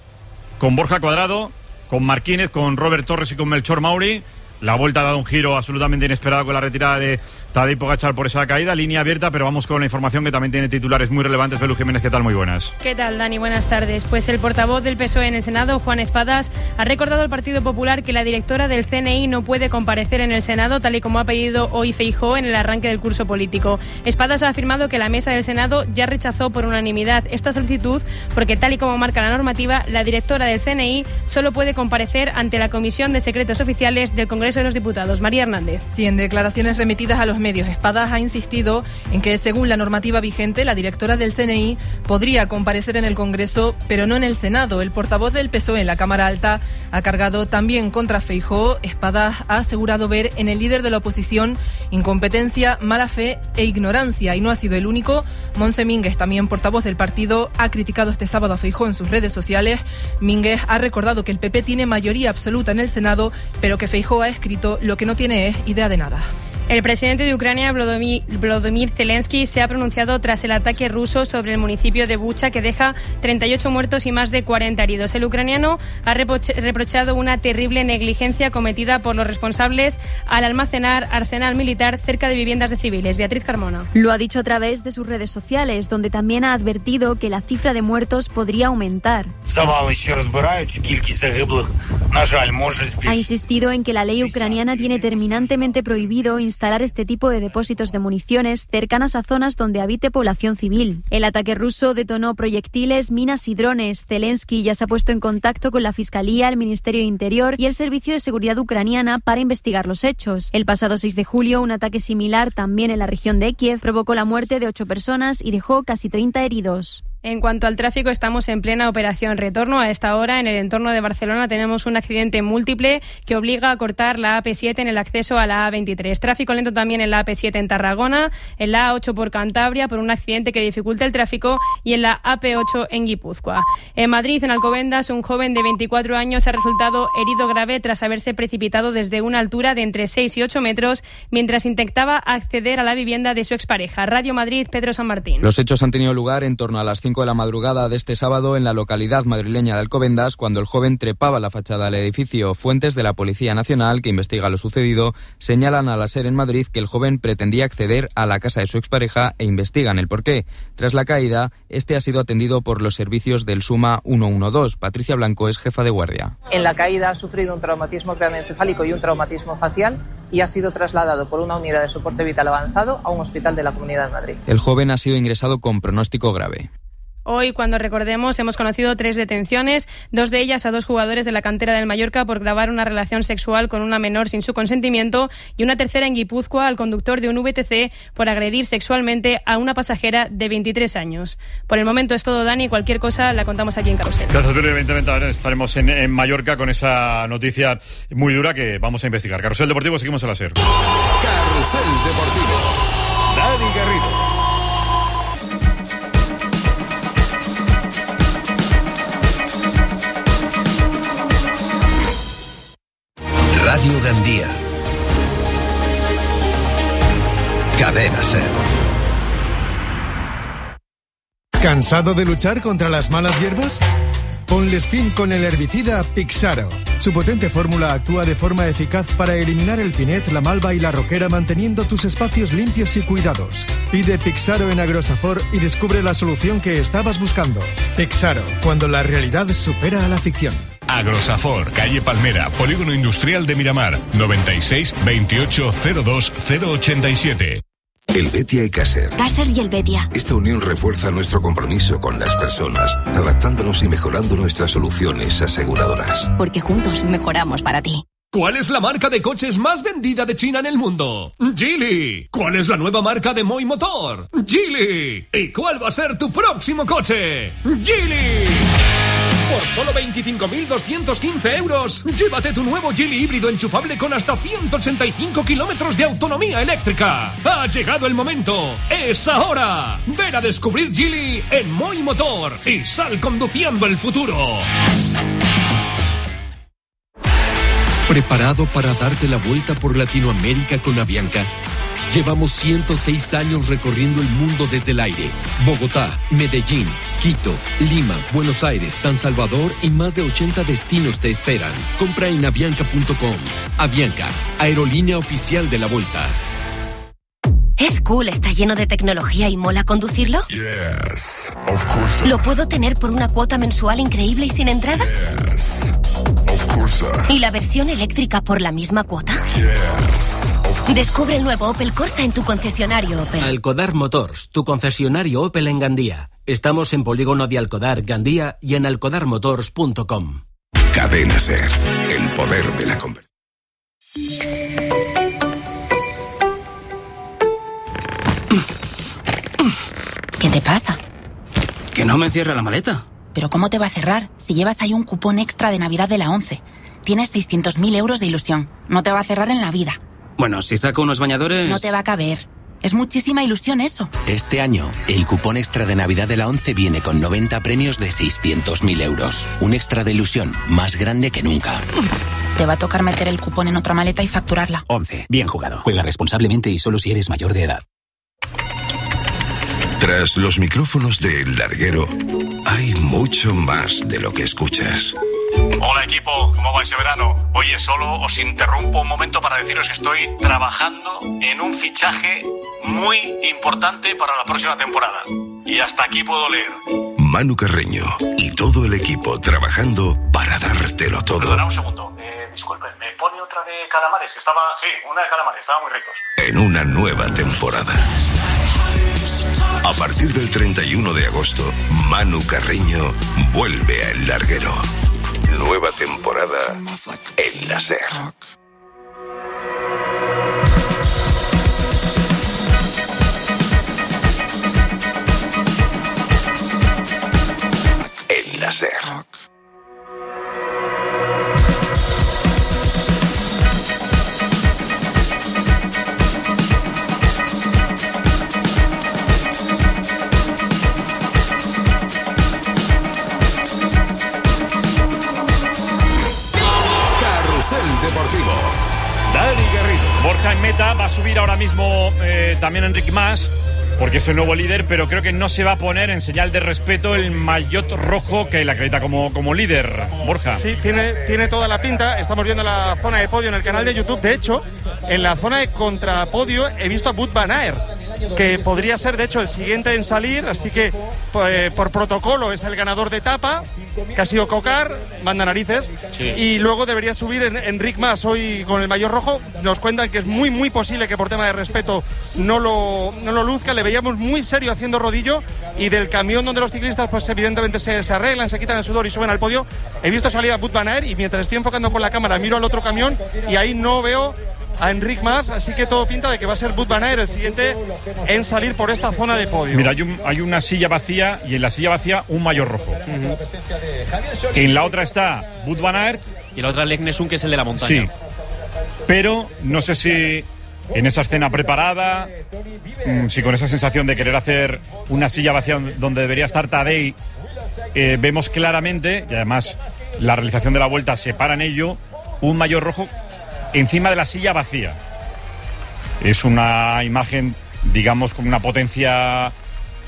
Speaker 3: con Borja Cuadrado, con Marquínez, con Robert Torres y con Melchor Mauri. La vuelta ha dado un giro absolutamente inesperado con la retirada de Tadej Pogačar por esa caída, línea abierta, pero vamos con la información que también tiene titulares muy relevantes. Belu Jiménez, ¿qué tal? Muy buenas.
Speaker 18: ¿Qué tal, Dani? Buenas tardes. Pues el portavoz del P S O E en el Senado, Juan Espadas, ha recordado al Partido Popular que la directora del C N I no puede comparecer en el Senado, tal y como ha pedido hoy Feijóo en el arranque del curso político. Espadas ha afirmado que la mesa del Senado ya rechazó por unanimidad esta solicitud porque, tal y como marca la normativa, la directora del C N I solo puede comparecer ante la Comisión de Secretos Oficiales del Congreso de los Diputados. María Hernández.
Speaker 19: Sí, en declaraciones remitidas a los medios, Espadas ha insistido en que, según la normativa vigente, la directora del C N I podría comparecer en el Congreso, pero no en el Senado. El portavoz del P S O E en la Cámara Alta ha cargado también contra Feijóo. Espadas ha asegurado ver en el líder de la oposición incompetencia, mala fe e ignorancia, y no ha sido el único. Montse Mínguez, también portavoz del partido, ha criticado este sábado a Feijóo en sus redes sociales. Mínguez ha recordado que el P P tiene mayoría absoluta en el Senado, pero que Feijóo ha escrito lo que no tiene es idea de nada.
Speaker 18: El presidente de Ucrania, Volodymyr, Volodymyr Zelensky, se ha pronunciado tras el ataque ruso sobre el municipio de Bucha, que deja treinta y ocho muertos y más de cuarenta heridos. El ucraniano ha reprochado una terrible negligencia cometida por los responsables al almacenar arsenal militar cerca de viviendas de civiles. Beatriz Carmona.
Speaker 20: Lo ha dicho a través de sus redes sociales, donde también ha advertido que la cifra de muertos podría aumentar. Ha insistido en que la ley ucraniana tiene terminantemente prohibido instalar este tipo de depósitos de municiones cercanas a zonas donde habite población civil. El ataque ruso detonó proyectiles, minas y drones. Zelensky ya se ha puesto en contacto con la Fiscalía, el Ministerio de Interior y el Servicio de Seguridad ucraniana para investigar los hechos. El pasado seis de julio, un ataque similar también en la región de Kiev provocó la muerte de ocho personas y dejó casi treinta heridos.
Speaker 18: En cuanto al tráfico, estamos en plena operación retorno. A esta hora, en el entorno de Barcelona, tenemos un accidente múltiple que obliga a cortar la A P siete en el acceso a la A veintitrés. Tráfico lento también en la A P siete en Tarragona, en la A ocho por Cantabria por un accidente que dificulta el tráfico y en la A P ocho en Guipúzcoa. En Madrid, en Alcobendas, un joven de veinticuatro años ha resultado herido grave tras haberse precipitado desde una altura de entre seis y ocho metros mientras intentaba acceder a la vivienda de su expareja. Radio Madrid, Pedro San Martín.
Speaker 21: Los hechos han tenido lugar en torno a las cinco de la madrugada de este sábado en la localidad madrileña de Alcobendas, cuando el joven trepaba la fachada del edificio. Fuentes de la Policía Nacional, que investiga lo sucedido, señalan a la SER en Madrid que el joven pretendía acceder a la casa de su expareja e investigan el porqué. Tras la caída, este ha sido atendido por los servicios del SUMA ciento doce. Patricia Blanco es jefa de guardia.
Speaker 22: En la caída ha sufrido un traumatismo craneoencefálico y un traumatismo facial y ha sido trasladado por una unidad de soporte vital avanzado a un hospital de la Comunidad de Madrid.
Speaker 21: El joven ha sido ingresado con pronóstico grave.
Speaker 18: Hoy, cuando recordemos, hemos conocido tres detenciones, dos de ellas a dos jugadores de la cantera del Mallorca por grabar una relación sexual con una menor sin su consentimiento, y una tercera en Guipúzcoa al conductor de un V T C por agredir sexualmente a una pasajera de veintitrés años. Por el momento es todo, Dani. Cualquier cosa la contamos aquí en Carrusel.
Speaker 3: Gracias, Pedro. Evidentemente estaremos en, en Mallorca con esa noticia muy dura que vamos a investigar. Carrusel Deportivo, seguimos a la SER.
Speaker 23: Carrusel Deportivo. Dani Garrido.
Speaker 5: ¿Cansado de luchar contra las malas hierbas? Ponles fin con el herbicida Pixaro. Su potente fórmula actúa de forma eficaz para eliminar el pinet, la malva y la roquera, manteniendo tus espacios limpios y cuidados. Pide Pixaro en Agrosafor y descubre la solución que estabas buscando. Pixaro, cuando la realidad supera a la ficción.
Speaker 7: Agrosafor, calle Palmera, Polígono Industrial de Miramar, noventa y seis veintiocho cero dos cero ochenta y siete.
Speaker 23: El Betia y Caser.
Speaker 24: Caser y el Betia.
Speaker 23: Esta unión refuerza nuestro compromiso con las personas, adaptándonos y mejorando nuestras soluciones aseguradoras.
Speaker 24: Porque juntos mejoramos para ti.
Speaker 25: ¿Cuál es la marca de coches más vendida de China en el mundo? Geely. ¿Cuál es la nueva marca de Moi Motor? Geely. ¿Y cuál va a ser tu próximo coche? Geely. Por solo veinticinco mil doscientos quince euros, llévate tu nuevo Geely híbrido enchufable con hasta ciento ochenta y cinco kilómetros de autonomía eléctrica. Ha llegado el momento. ¡Es ahora! Ven a descubrir Geely en Moi Motor y sal conduciendo el futuro.
Speaker 26: ¿Preparado para darte la vuelta por Latinoamérica con Avianca? Llevamos ciento seis años recorriendo el mundo desde el aire. Bogotá, Medellín, Quito, Lima, Buenos Aires, San Salvador y más de ochenta destinos te esperan. Compra en avianca punto com. Avianca, aerolínea oficial de la Vuelta.
Speaker 24: ¿Es cool, está lleno de tecnología y mola conducirlo?
Speaker 23: Yes, of course.
Speaker 24: ¿Lo puedo tener por una cuota mensual increíble y sin entrada?
Speaker 23: Yes, of course.
Speaker 24: ¿Y la versión eléctrica por la misma cuota?
Speaker 23: Yes.
Speaker 24: Descubre el nuevo Opel Corsa en tu concesionario Opel.
Speaker 27: Alcodar Motors, tu concesionario Opel en Gandía. Estamos en Polígono de Alcodar, Gandía y en alcodar motors punto com.
Speaker 23: Cadena Ser, el poder de la conversación.
Speaker 28: ¿Qué te pasa?
Speaker 29: Que no me cierra la maleta.
Speaker 28: ¿Pero cómo te va a cerrar si llevas ahí un cupón extra de Navidad de la ONCE? Tienes seiscientos mil euros de ilusión. No te va a cerrar en la vida.
Speaker 29: Bueno, si saco unos bañadores...
Speaker 28: No te va a caber. Es muchísima ilusión eso.
Speaker 30: Este año, el cupón extra de Navidad de la ONCE viene con noventa premios de seiscientos mil euros. Un extra de ilusión más grande que nunca.
Speaker 28: Te va a tocar meter el cupón en otra maleta y facturarla.
Speaker 29: ONCE. Bien jugado. Juega responsablemente y solo si eres mayor de edad.
Speaker 23: Tras los micrófonos de El Larguero, hay mucho más de lo que escuchas.
Speaker 31: Hola equipo, ¿cómo va ese verano? Oye, solo os interrumpo un momento para deciros que estoy trabajando en un fichaje muy importante para la próxima temporada. Y hasta aquí puedo leer.
Speaker 23: Manu Carreño y todo el equipo trabajando para dártelo todo.
Speaker 31: Perdona un segundo, eh, disculpen, ¿me pone otra de calamares? Que estaba, sí, una de calamares, estaban muy ricos.
Speaker 23: En una nueva temporada. A partir del treinta y uno de agosto, Manu Carreño vuelve a El Larguero. Nueva temporada en la SER. En la SER. Deportivo.
Speaker 3: Dani Garrido. Borja en meta, va a subir ahora mismo eh, también Enric Mas, porque es el nuevo líder, pero creo que no se va a poner en señal de respeto el maillot rojo que le acredita como, como líder. Borja.
Speaker 6: Sí, tiene, tiene toda la pinta. Estamos viendo la zona de podio en el canal de YouTube. De hecho, en la zona de contrapodio he visto a Wout van Aert, que podría ser de hecho el siguiente en salir, así que pues, por protocolo es el ganador de etapa, que ha sido Cocar, manda narices, sí. Y luego debería subir en, Enric Mas hoy con el maillot rojo. Nos cuentan que es muy muy posible que por tema de respeto no lo, no lo luzca. Le veíamos muy serio haciendo rodillo, y del camión donde los ciclistas pues evidentemente se, se arreglan, se quitan el sudor y suben al podio, he visto salir a Wout van Aert, y mientras estoy enfocando con la cámara miro al otro camión y ahí no veo a Enric Mas, así que todo pinta de que va a ser Wout van Aert el siguiente en salir por esta zona de podio.
Speaker 3: Mira, hay, un, hay una silla vacía, y en la silla vacía un maillot rojo. Uh-huh. En la otra está Wout van Aert
Speaker 12: y la otra Lek Nessun, que es el de la montaña.
Speaker 3: Sí, pero no sé si en esa escena preparada, mmm, si con esa sensación de querer hacer una silla vacía donde debería estar Tadej, eh, vemos claramente, y además la realización de la vuelta se para en ello, un maillot rojo encima de la silla vacía. Es una imagen, digamos, con una potencia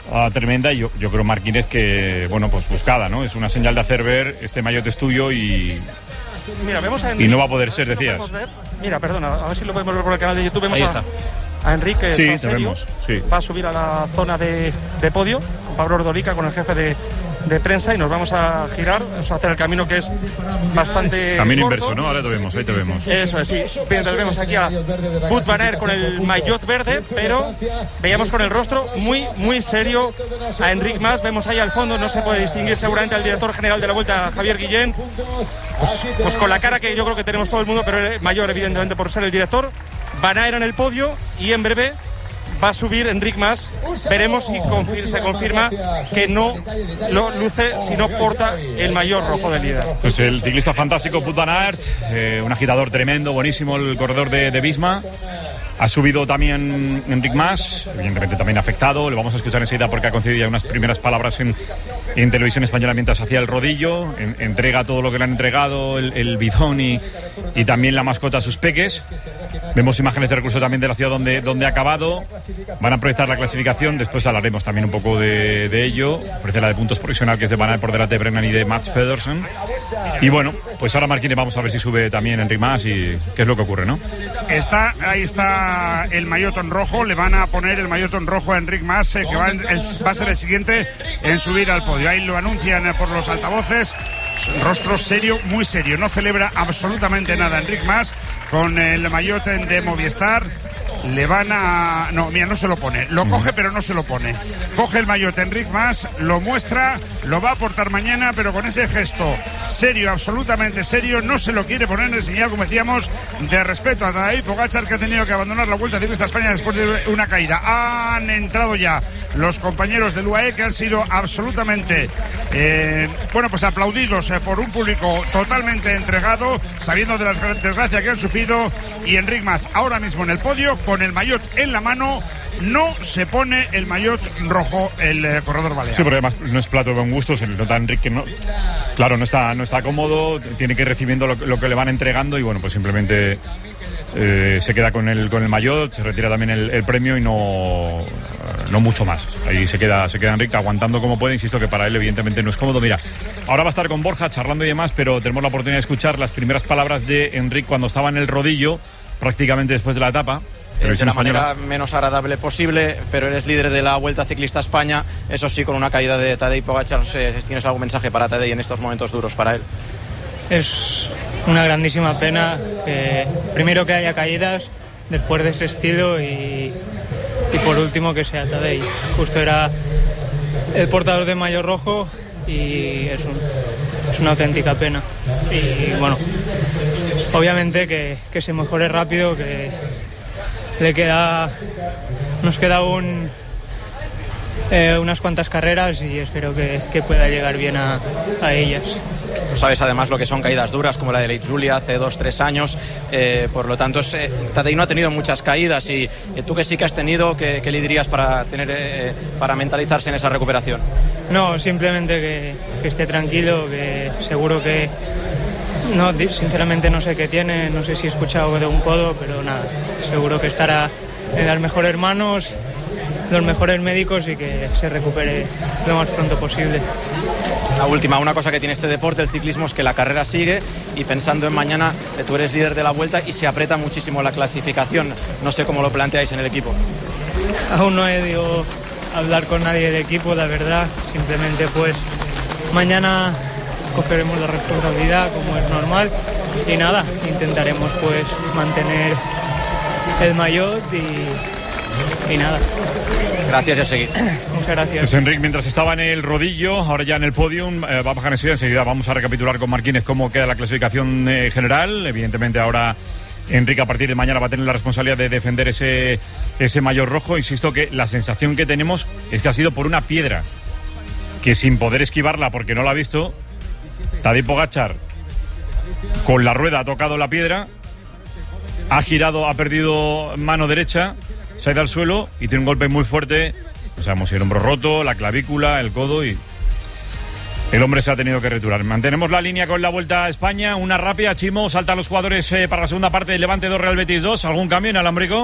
Speaker 3: uh, tremenda, y yo, yo creo, Martínez, que, bueno, pues buscada, ¿no? Es una señal de hacer ver este maillot es tuyo y...
Speaker 6: Mira, vemos a
Speaker 3: y no va a poder ser, decías.
Speaker 6: Mira, perdona, a ver si lo podemos ver por el canal de YouTube. Vemos
Speaker 3: Ahí
Speaker 6: a,
Speaker 3: está.
Speaker 6: a Enrique,
Speaker 3: sí,
Speaker 6: está serio,
Speaker 3: vemos, sí.
Speaker 6: Va a subir a la zona de, de podio con Pablo Ordolica, con el jefe de, de prensa, y nos vamos a girar, vamos a hacer el camino, que es bastante
Speaker 3: camino
Speaker 6: corto.
Speaker 3: Inverso, ¿no? Ahora te vemos, ahí te vemos.
Speaker 6: Eso es, sí. Mientras vemos aquí a Wout van Aert con el maillot verde, pero veíamos con el rostro muy, muy serio a Enric Mas. Vemos ahí al fondo, no se puede distinguir seguramente al director general de la Vuelta, Javier Guillén. Pues, pues con la cara que yo creo que tenemos todo el mundo, pero el mayor, evidentemente, por ser el director. Van Aert en el podio, y en breve va a subir Enric Mas. Veremos si confir- se confirma que no lo luce, si no porta el maillot rojo del líder.
Speaker 3: Pues el ciclista fantástico Wout van Aert, eh, un agitador tremendo, buenísimo, el corredor de, de Visma. Ha subido también Enric Mas, evidentemente también afectado. Le vamos a escuchar enseguida porque ha concedido ya unas primeras palabras en, en televisión española mientras hacía el rodillo. En, entrega todo lo que le han entregado, el, el bidón y, y también la mascota a sus peques. Vemos imágenes de recurso también de la ciudad donde, donde ha acabado. Van a proyectar la clasificación, después hablaremos también un poco de, de ello. Ofrece la de puntos provisional, que es de Van Aert por delante de Brennan y de Mats Pedersen. Y bueno, pues ahora Marquines, vamos a ver si sube también Enric Mas y qué es lo que ocurre, ¿no?
Speaker 1: Está, ahí está el maillot en rojo, le van a poner el maillot en rojo a Enric Mas, eh, que va, en, el, va a ser el siguiente en subir al podio. Ahí lo anuncian eh, por los altavoces. Rostro serio, muy serio, no celebra absolutamente nada Enric Mas con el maillot de Movistar. Le van a... No, mira, no se lo pone. Lo coge, pero no se lo pone. Coge el maillot Enric Mas, lo muestra, lo va a portar mañana, pero con ese gesto serio, absolutamente serio, no se lo quiere poner en señal, como decíamos, de respeto a Tadej Pogačar, que ha tenido que abandonar la Vuelta Ciclista a España después de una caída. Han entrado ya los compañeros del U A E, que han sido absolutamente, eh, bueno, pues aplaudidos eh, por un público totalmente entregado, sabiendo de las desgracias que han sufrido, y Enric Mas ahora mismo en el podio, con el maillot en la mano. No se pone el maillot rojo el eh, corredor balear.
Speaker 3: Sí, porque además no es plato de buen gusto, se le nota a Enric que no, claro, no está, no está cómodo, tiene que ir recibiendo lo, lo que le van entregando, y bueno, pues simplemente eh, se queda con el con el maillot, se retira también el, el premio y no, no mucho más. Ahí se queda, se queda Enric aguantando como puede, insisto que para él evidentemente no es cómodo. Mira, ahora va a estar con Borja charlando y demás, pero tenemos la oportunidad de escuchar las primeras palabras de Enric cuando estaba en el rodillo, prácticamente después de la etapa.
Speaker 2: De la manera menos agradable posible, pero eres líder de la Vuelta Ciclista a España, eso sí, con una caída de Tadej Pogačar. No sé si tienes algún mensaje para Tadej en estos momentos duros para él.
Speaker 4: Es una grandísima pena que primero que haya caídas después de ese estilo, y, y por último que sea Tadej. Justo era el portador de maillot rojo y es, un, es una auténtica pena. Y bueno, obviamente que, que se mejore rápido, que le queda, nos queda un, eh, unas cuantas carreras, y espero que, que pueda llegar bien a, a ellas.
Speaker 2: Sabes además lo que son caídas duras, como la de Late Julia hace dos, tres años, eh, por lo tanto eh, Tadej no ha tenido muchas caídas, y eh, tú que sí que has tenido, ¿qué, qué le dirías para, tener, eh, para mentalizarse en esa recuperación?
Speaker 4: No, simplemente que, que esté tranquilo, que seguro que... No, sinceramente no sé qué tiene, no sé si he escuchado de un codo, pero nada, seguro que estará en las mejores manos, los mejores médicos, y que se recupere lo más pronto posible.
Speaker 2: La última, una cosa que tiene este deporte, el ciclismo, es que la carrera sigue, y pensando en mañana, eh, tú eres líder de la Vuelta y se aprieta muchísimo la clasificación. No sé cómo lo planteáis en el equipo.
Speaker 4: Aún no he ido a hablar con nadie del equipo, la verdad, simplemente pues mañana cogeremos la responsabilidad como es normal, y nada, intentaremos pues mantener el maillot y, y nada.
Speaker 2: Gracias y a seguir.
Speaker 4: Muchas gracias.
Speaker 3: Pues Enric, mientras estaba en el rodillo, ahora ya en el podium, eh, va a bajar enseguida. Enseguida vamos a recapitular con Marquines cómo queda la clasificación eh, general. Evidentemente ahora Enric a partir de mañana va a tener la responsabilidad de defender ese, ese maillot rojo. Insisto que la sensación que tenemos es que ha sido por una piedra, que sin poder esquivarla porque no la ha visto, Tadej Pogačar con la rueda ha tocado la piedra, ha girado, ha perdido mano derecha, se ha ido al suelo y tiene un golpe muy fuerte. O sea, hemos el hombro roto, la clavícula, el codo, y el hombre se ha tenido que retirar. Mantenemos la línea con la Vuelta a España. Una rápida, Chimo, saltan los jugadores eh, para la segunda parte de Levante dos, Real Betis dos. ¿Algún cambio en Alambrico?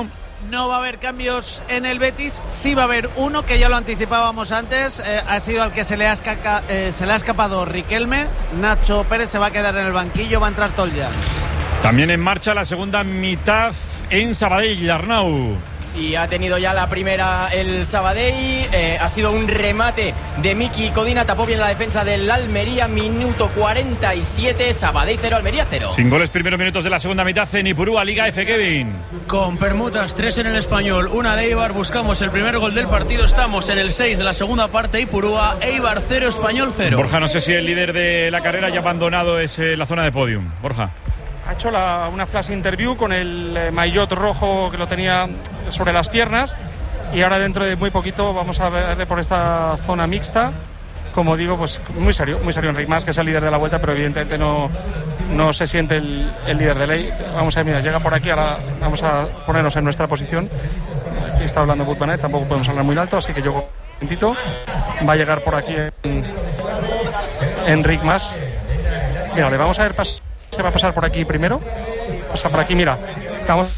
Speaker 8: no va a haber cambios en el Betis. Sí va a haber uno que ya lo anticipábamos antes, eh, ha sido al que se le ha, escaca, eh, se le ha escapado Riquelme. Nacho Pérez se va a quedar en el banquillo, va a entrar Tolja.
Speaker 3: También en marcha la segunda mitad en Sabadell, Arnau.
Speaker 9: Y ha tenido ya la primera el Sabadell, eh, ha sido un remate de Miki Codina, tapó bien la defensa del Almería, minuto cuarenta y siete, Sabadell cero, Almería cero.
Speaker 3: Sin goles, primeros minutos de la segunda mitad en Ipurúa, Liga F, Kevin.
Speaker 10: Con permutas, tres en el Español, una de Eibar, buscamos el primer gol del partido, estamos en el seis de la segunda parte, Ipurúa, Eibar cero, Español cero.
Speaker 3: Borja, no sé si el líder de la carrera ya ha abandonado ese, la zona de podium. Borja.
Speaker 6: Ha hecho la, una flash interview con el eh, maillot rojo que lo tenía sobre las piernas y ahora dentro de muy poquito vamos a ver por esta zona mixta. Como digo, pues muy serio, muy serio Enric Mas, que es el líder de la vuelta, pero evidentemente no, no se siente el, el líder de ley. Vamos a ver, mira, llega por aquí, ahora vamos a ponernos en nuestra posición. Aquí está hablando Butmanet, tampoco podemos hablar muy alto, así que yo un momentito. Va a llegar por aquí en, Enric Mas. Mira, le vamos a ver pas se va a pasar por aquí primero. Pasa por aquí, mira. Vamos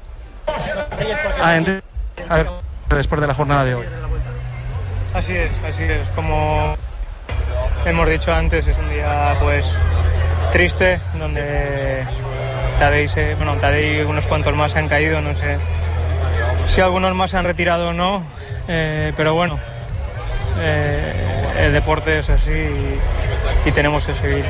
Speaker 6: a Enric, a ver, después de la jornada de hoy.
Speaker 4: Así es, así es. Como hemos dicho antes, es un día pues triste, donde Tadej, se, bueno, Tadej y unos cuantos más se han caído, no sé si algunos más se han retirado o no, eh, pero bueno, eh, el deporte es así y, y tenemos que seguir.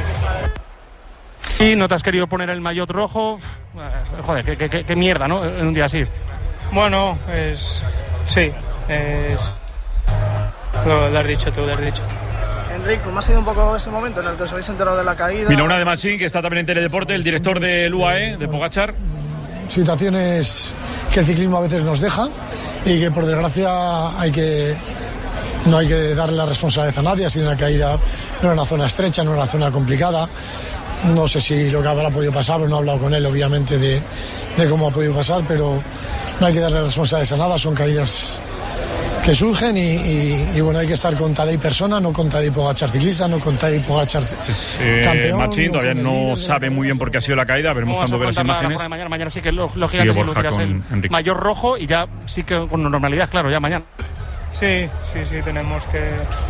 Speaker 6: Y no te has querido poner el maillot rojo, joder, qué, qué, qué mierda, ¿no? En un día así.
Speaker 4: Bueno, es sí, es lo, lo has dicho tú, lo has dicho tú.
Speaker 11: Enric, ¿cómo ha sido un poco ese momento en el que os habéis enterado de la caída?
Speaker 3: Mira, una de Machín, que está también en Teledeporte, el director del U A E, de Pogačar.
Speaker 13: Situaciones que el ciclismo a veces nos deja y que por desgracia hay que no hay que darle la responsabilidad a nadie. Ha sido una caída, no era una zona estrecha, no era una zona complicada. No sé si lo que habrá podido pasar, pero no he hablado con él obviamente de, de cómo ha podido pasar, pero no hay que darle responsabilidades a nada, son caídas que surgen y, y, y bueno, hay que estar con Tadej persona, no con Tadej Pogačar ciclista, no con Tadej Pogačar
Speaker 3: eh,
Speaker 13: campeón.
Speaker 3: Machín todavía no,
Speaker 13: líder,
Speaker 3: sabe muy bien por qué ha sido la caída, veremos cuando ve las imágenes.
Speaker 6: La mañana, mañana sí que lógicamente lucirás el Enrique. Mayor rojo y ya sí que con normalidad, claro, ya mañana.
Speaker 4: Sí, sí, sí, tenemos que...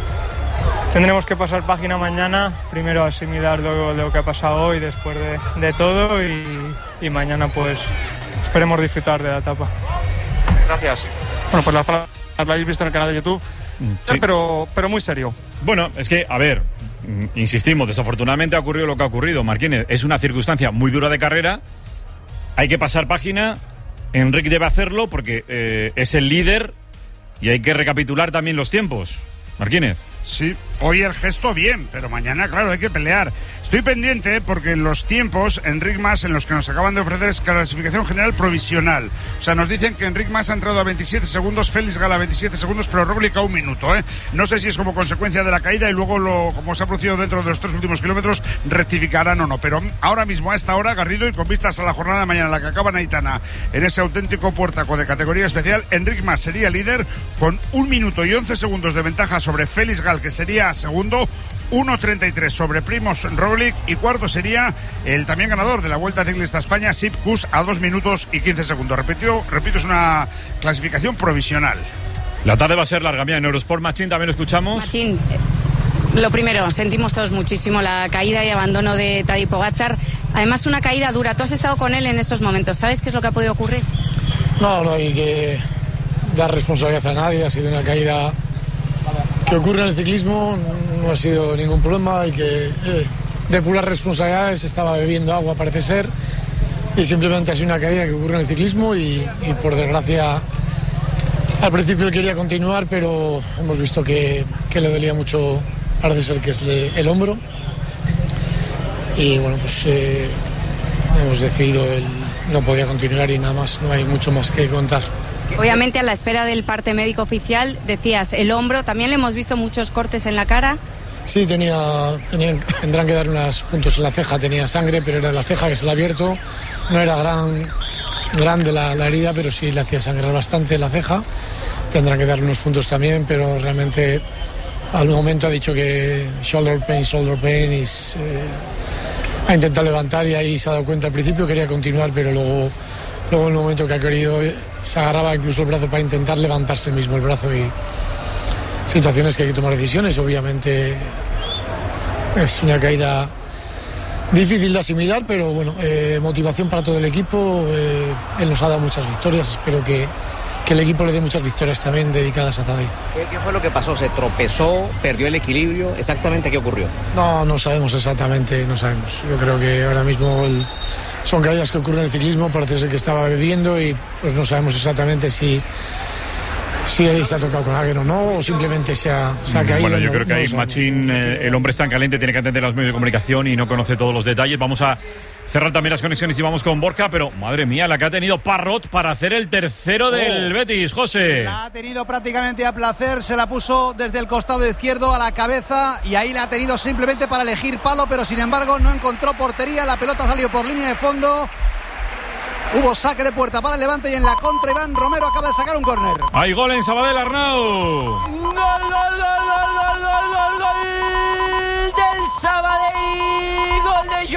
Speaker 4: Tendremos que pasar página mañana, primero asimilar lo, lo que ha pasado hoy después de, de todo y, y mañana pues esperemos disfrutar de la etapa.
Speaker 6: Gracias. Bueno, pues las palabras las habéis visto en el canal de YouTube, sí. pero, pero muy serio.
Speaker 3: Bueno, es que, a ver, insistimos, desafortunadamente ha ocurrido lo que ha ocurrido, Martínez. Es una circunstancia muy dura de carrera, hay que pasar página, Enric debe hacerlo porque eh, es el líder y hay que recapitular también los tiempos. Martínez.
Speaker 1: Sí, hoy el gesto bien, pero mañana, claro, hay que pelear. Estoy pendiente porque en los tiempos, Enric Mas, en los que nos acaban de ofrecer, es clasificación general provisional. O sea, nos dicen que Enric Mas ha entrado a veintisiete segundos, Félix Gala a veintisiete segundos, pero Roglic a un minuto, ¿eh? No sé si es como consecuencia de la caída y luego, lo, como se ha producido dentro de los tres últimos kilómetros, rectificarán o no. Pero ahora mismo, a esta hora, Garrido, y con vistas a la jornada de mañana, la que acaba en Aitana, en ese auténtico puertaco de categoría especial, Enric Mas sería líder con un minuto y once segundos de ventaja sobre Félix Gala, que sería segundo, uno treinta y tres sobre Primož Roglic, y cuarto sería el también ganador de la Vuelta Ciclista a España, Sepp Kuss, a dos minutos y quince segundos. Repito, repito, es una clasificación provisional.
Speaker 3: La tarde va a ser larga. Mira, en Eurosport Machín también lo escuchamos.
Speaker 14: Machín, lo primero, sentimos todos muchísimo la caída y abandono de Tadej Pogačar. Además, una caída dura. Tú has estado con él en esos momentos. ¿Sabes qué es lo que ha podido ocurrir?
Speaker 13: No, no hay que dar responsabilidad a nadie. Ha sido una caída que ocurre en el ciclismo, no ha sido ningún problema, hay que eh, depurar responsabilidades, estaba bebiendo agua parece ser y simplemente ha sido una caída que ocurre en el ciclismo y, y por desgracia al principio quería continuar, pero hemos visto que, que le dolía mucho, parece ser que es le, el hombro y bueno, pues eh, hemos decidido el no podía continuar y nada más, no hay mucho más que contar.
Speaker 14: Obviamente a la espera del parte médico oficial, decías, el hombro, también le hemos visto muchos cortes en la cara.
Speaker 13: Sí, tenía, tenía, tendrán que dar unos puntos en la ceja, tenía sangre, pero era la ceja que se le ha abierto, no era gran, grande la, la herida, pero sí le hacía sangrar bastante la ceja, tendrán que dar unos puntos también, pero realmente al momento ha dicho que shoulder pain, shoulder pain, is, eh, ha intentado levantar y ahí se ha dado cuenta al principio, quería continuar, pero luego luego en el momento que ha querido se agarraba incluso el brazo para intentar levantarse mismo el brazo, y situaciones que hay que tomar decisiones. Obviamente es una caída difícil de asimilar, pero bueno, eh, motivación para todo el equipo. Eh, él nos ha dado muchas victorias, espero que, que el equipo le dé muchas victorias también dedicadas a Tadej.
Speaker 5: ¿Qué, ¿Qué fue lo que pasó? ¿Se tropezó? ¿Perdió el equilibrio? ¿Exactamente qué ocurrió?
Speaker 13: No, no sabemos exactamente, no sabemos. Yo creo que ahora mismo el, son caídas que ocurren en el ciclismo, parece ser que estaba bebiendo y pues no sabemos exactamente si... si se ha tocado con alguien o no, o simplemente se ha, se ha caído.
Speaker 3: Bueno, yo
Speaker 13: no,
Speaker 3: creo que
Speaker 13: no
Speaker 3: ahí Machín, eh, el hombre está en caliente, tiene que atender a los medios de comunicación y no conoce todos los detalles. Vamos a cerrar también las conexiones y vamos con Borja, pero madre mía, la que ha tenido Parrot para hacer el tercero del oh. Betis, José.
Speaker 7: La ha tenido prácticamente a placer, se la puso desde el costado izquierdo a la cabeza y ahí la ha tenido simplemente para elegir palo, pero sin embargo no encontró portería, la pelota salió por línea de fondo. Hubo saque de puerta para el Levante y en la contra Iván Romero acaba de sacar un córner.
Speaker 3: Hay gol en Sabadell, Arnau.
Speaker 9: Gol, gol, gol, gol, gol, gol, gol, gol del Sabadell, gol de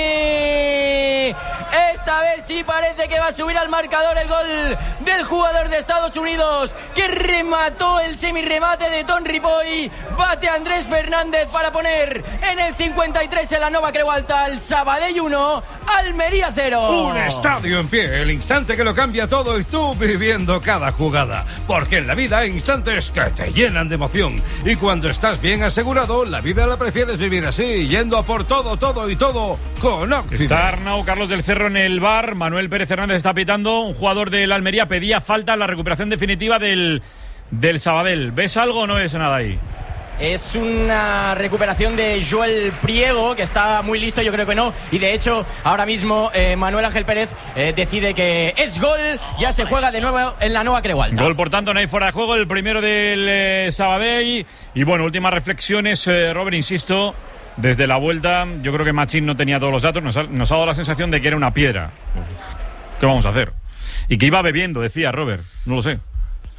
Speaker 9: Joaquini. Esta vez sí parece que va a subir al marcador el gol del jugador de Estados Unidos que remató el semirremate de Ton Ripoll. Bate Andrés Fernández para poner en el cincuenta y tres en la Nova Creu Alta el Sabadell uno, Almería cero.
Speaker 15: Un estadio en pie, el instante que lo cambia todo y tú viviendo cada jugada. Porque en la vida hay instantes que te llenan de emoción. Y cuando estás bien asegurado, la vida la prefieres vivir así, yendo a por todo, todo y todo con Oxide.
Speaker 3: Está Arnau, Carlos del Cerro en el bar. Manuel Pérez Hernández está pitando. Un jugador del Almería pedía falta en la recuperación definitiva del, del Sabadell. ¿Ves algo o no ves nada ahí?
Speaker 9: Es una recuperación de Joel Priego, que está muy listo, yo creo que no. Y de hecho, ahora mismo eh, Manuel Ángel Pérez eh, decide que es gol. Ya se juega de nuevo en la Nova Creu Alta.
Speaker 3: Gol, por tanto, no hay fuera de juego. El primero del eh, Sabadell. Y bueno, últimas reflexiones, eh, Robert, insisto. Desde la vuelta, yo creo que Machín no tenía todos los datos. Nos ha, nos ha dado la sensación de que era una piedra. ¿Qué vamos a hacer? Y que iba bebiendo, decía Robert. No lo sé.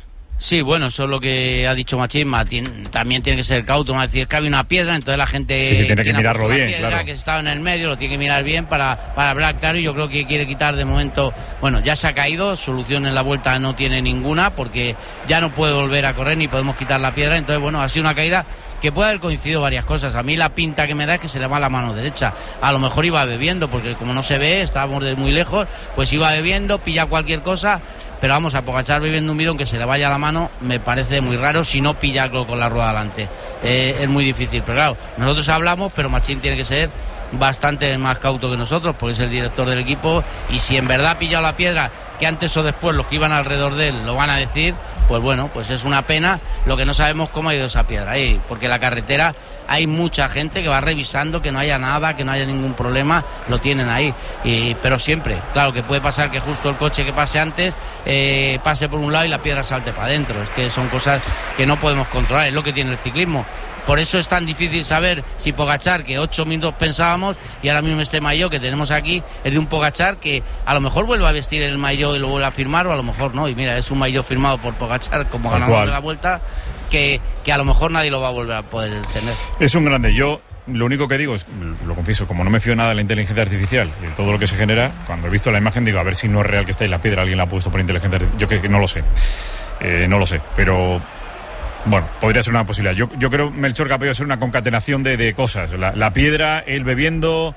Speaker 16: Sí, bueno, eso es lo que ha dicho Machín. Machín también tiene que ser cauto, no decir que había una piedra, entonces la gente
Speaker 3: sí, sí, tiene que mirarlo bien,
Speaker 16: piedra,
Speaker 3: claro.
Speaker 16: Que estaba en el medio, lo tiene que mirar bien para, para hablar claro. Y yo creo que quiere quitar de momento, bueno, ya se ha caído, solución en la vuelta no tiene ninguna, porque ya no puede volver a correr ni podemos quitar la piedra. Entonces, bueno, ha sido una caída que puede haber coincidido varias cosas. A mí la pinta que me da es que se le va la mano derecha. A lo mejor iba bebiendo, porque como no se ve, estábamos de muy lejos, pues iba bebiendo, pilla cualquier cosa. Pero vamos, a Pogačar bebiendo un bidón que se le vaya la mano me parece muy raro, si no pillarlo con la rueda delante. Eh, es muy difícil, pero claro, nosotros hablamos, pero Machín tiene que ser bastante más cauto que nosotros, porque es el director del equipo, y si en verdad ha pillado la piedra, que antes o después los que iban alrededor de él lo van a decir, pues bueno, pues es una pena. Lo que no sabemos cómo ha ido esa piedra ahí, porque la carretera hay mucha gente que va revisando que no haya nada, que no haya ningún problema, lo tienen ahí, y, pero siempre, claro que puede pasar que justo el coche que pase antes eh, pase por un lado y la piedra salte para adentro. Es que son cosas que no podemos controlar, es lo que tiene el ciclismo. Por eso es tan difícil saber si Pogačar, que ocho minutos pensábamos, y ahora mismo este maillot que tenemos aquí es de un Pogačar que a lo mejor vuelve a vestir el maillot y lo vuelve a firmar, o a lo mejor no. Y mira, es un maillot firmado por Pogačar como ganador de la Vuelta, que, que a lo mejor nadie lo va a volver a poder tener.
Speaker 3: Es un grande. Yo lo único que digo es, lo confieso, como no me fío nada de la inteligencia artificial y de todo lo que se genera, cuando he visto la imagen digo, a ver si no es real que está ahí la piedra, alguien la ha puesto por inteligencia artificial. Yo que, que no lo sé. Eh, no lo sé, pero... Bueno, podría ser una posibilidad. Yo, yo creo, Melchor, que ha podido ser una concatenación de, de cosas. La, la piedra, el bebiendo,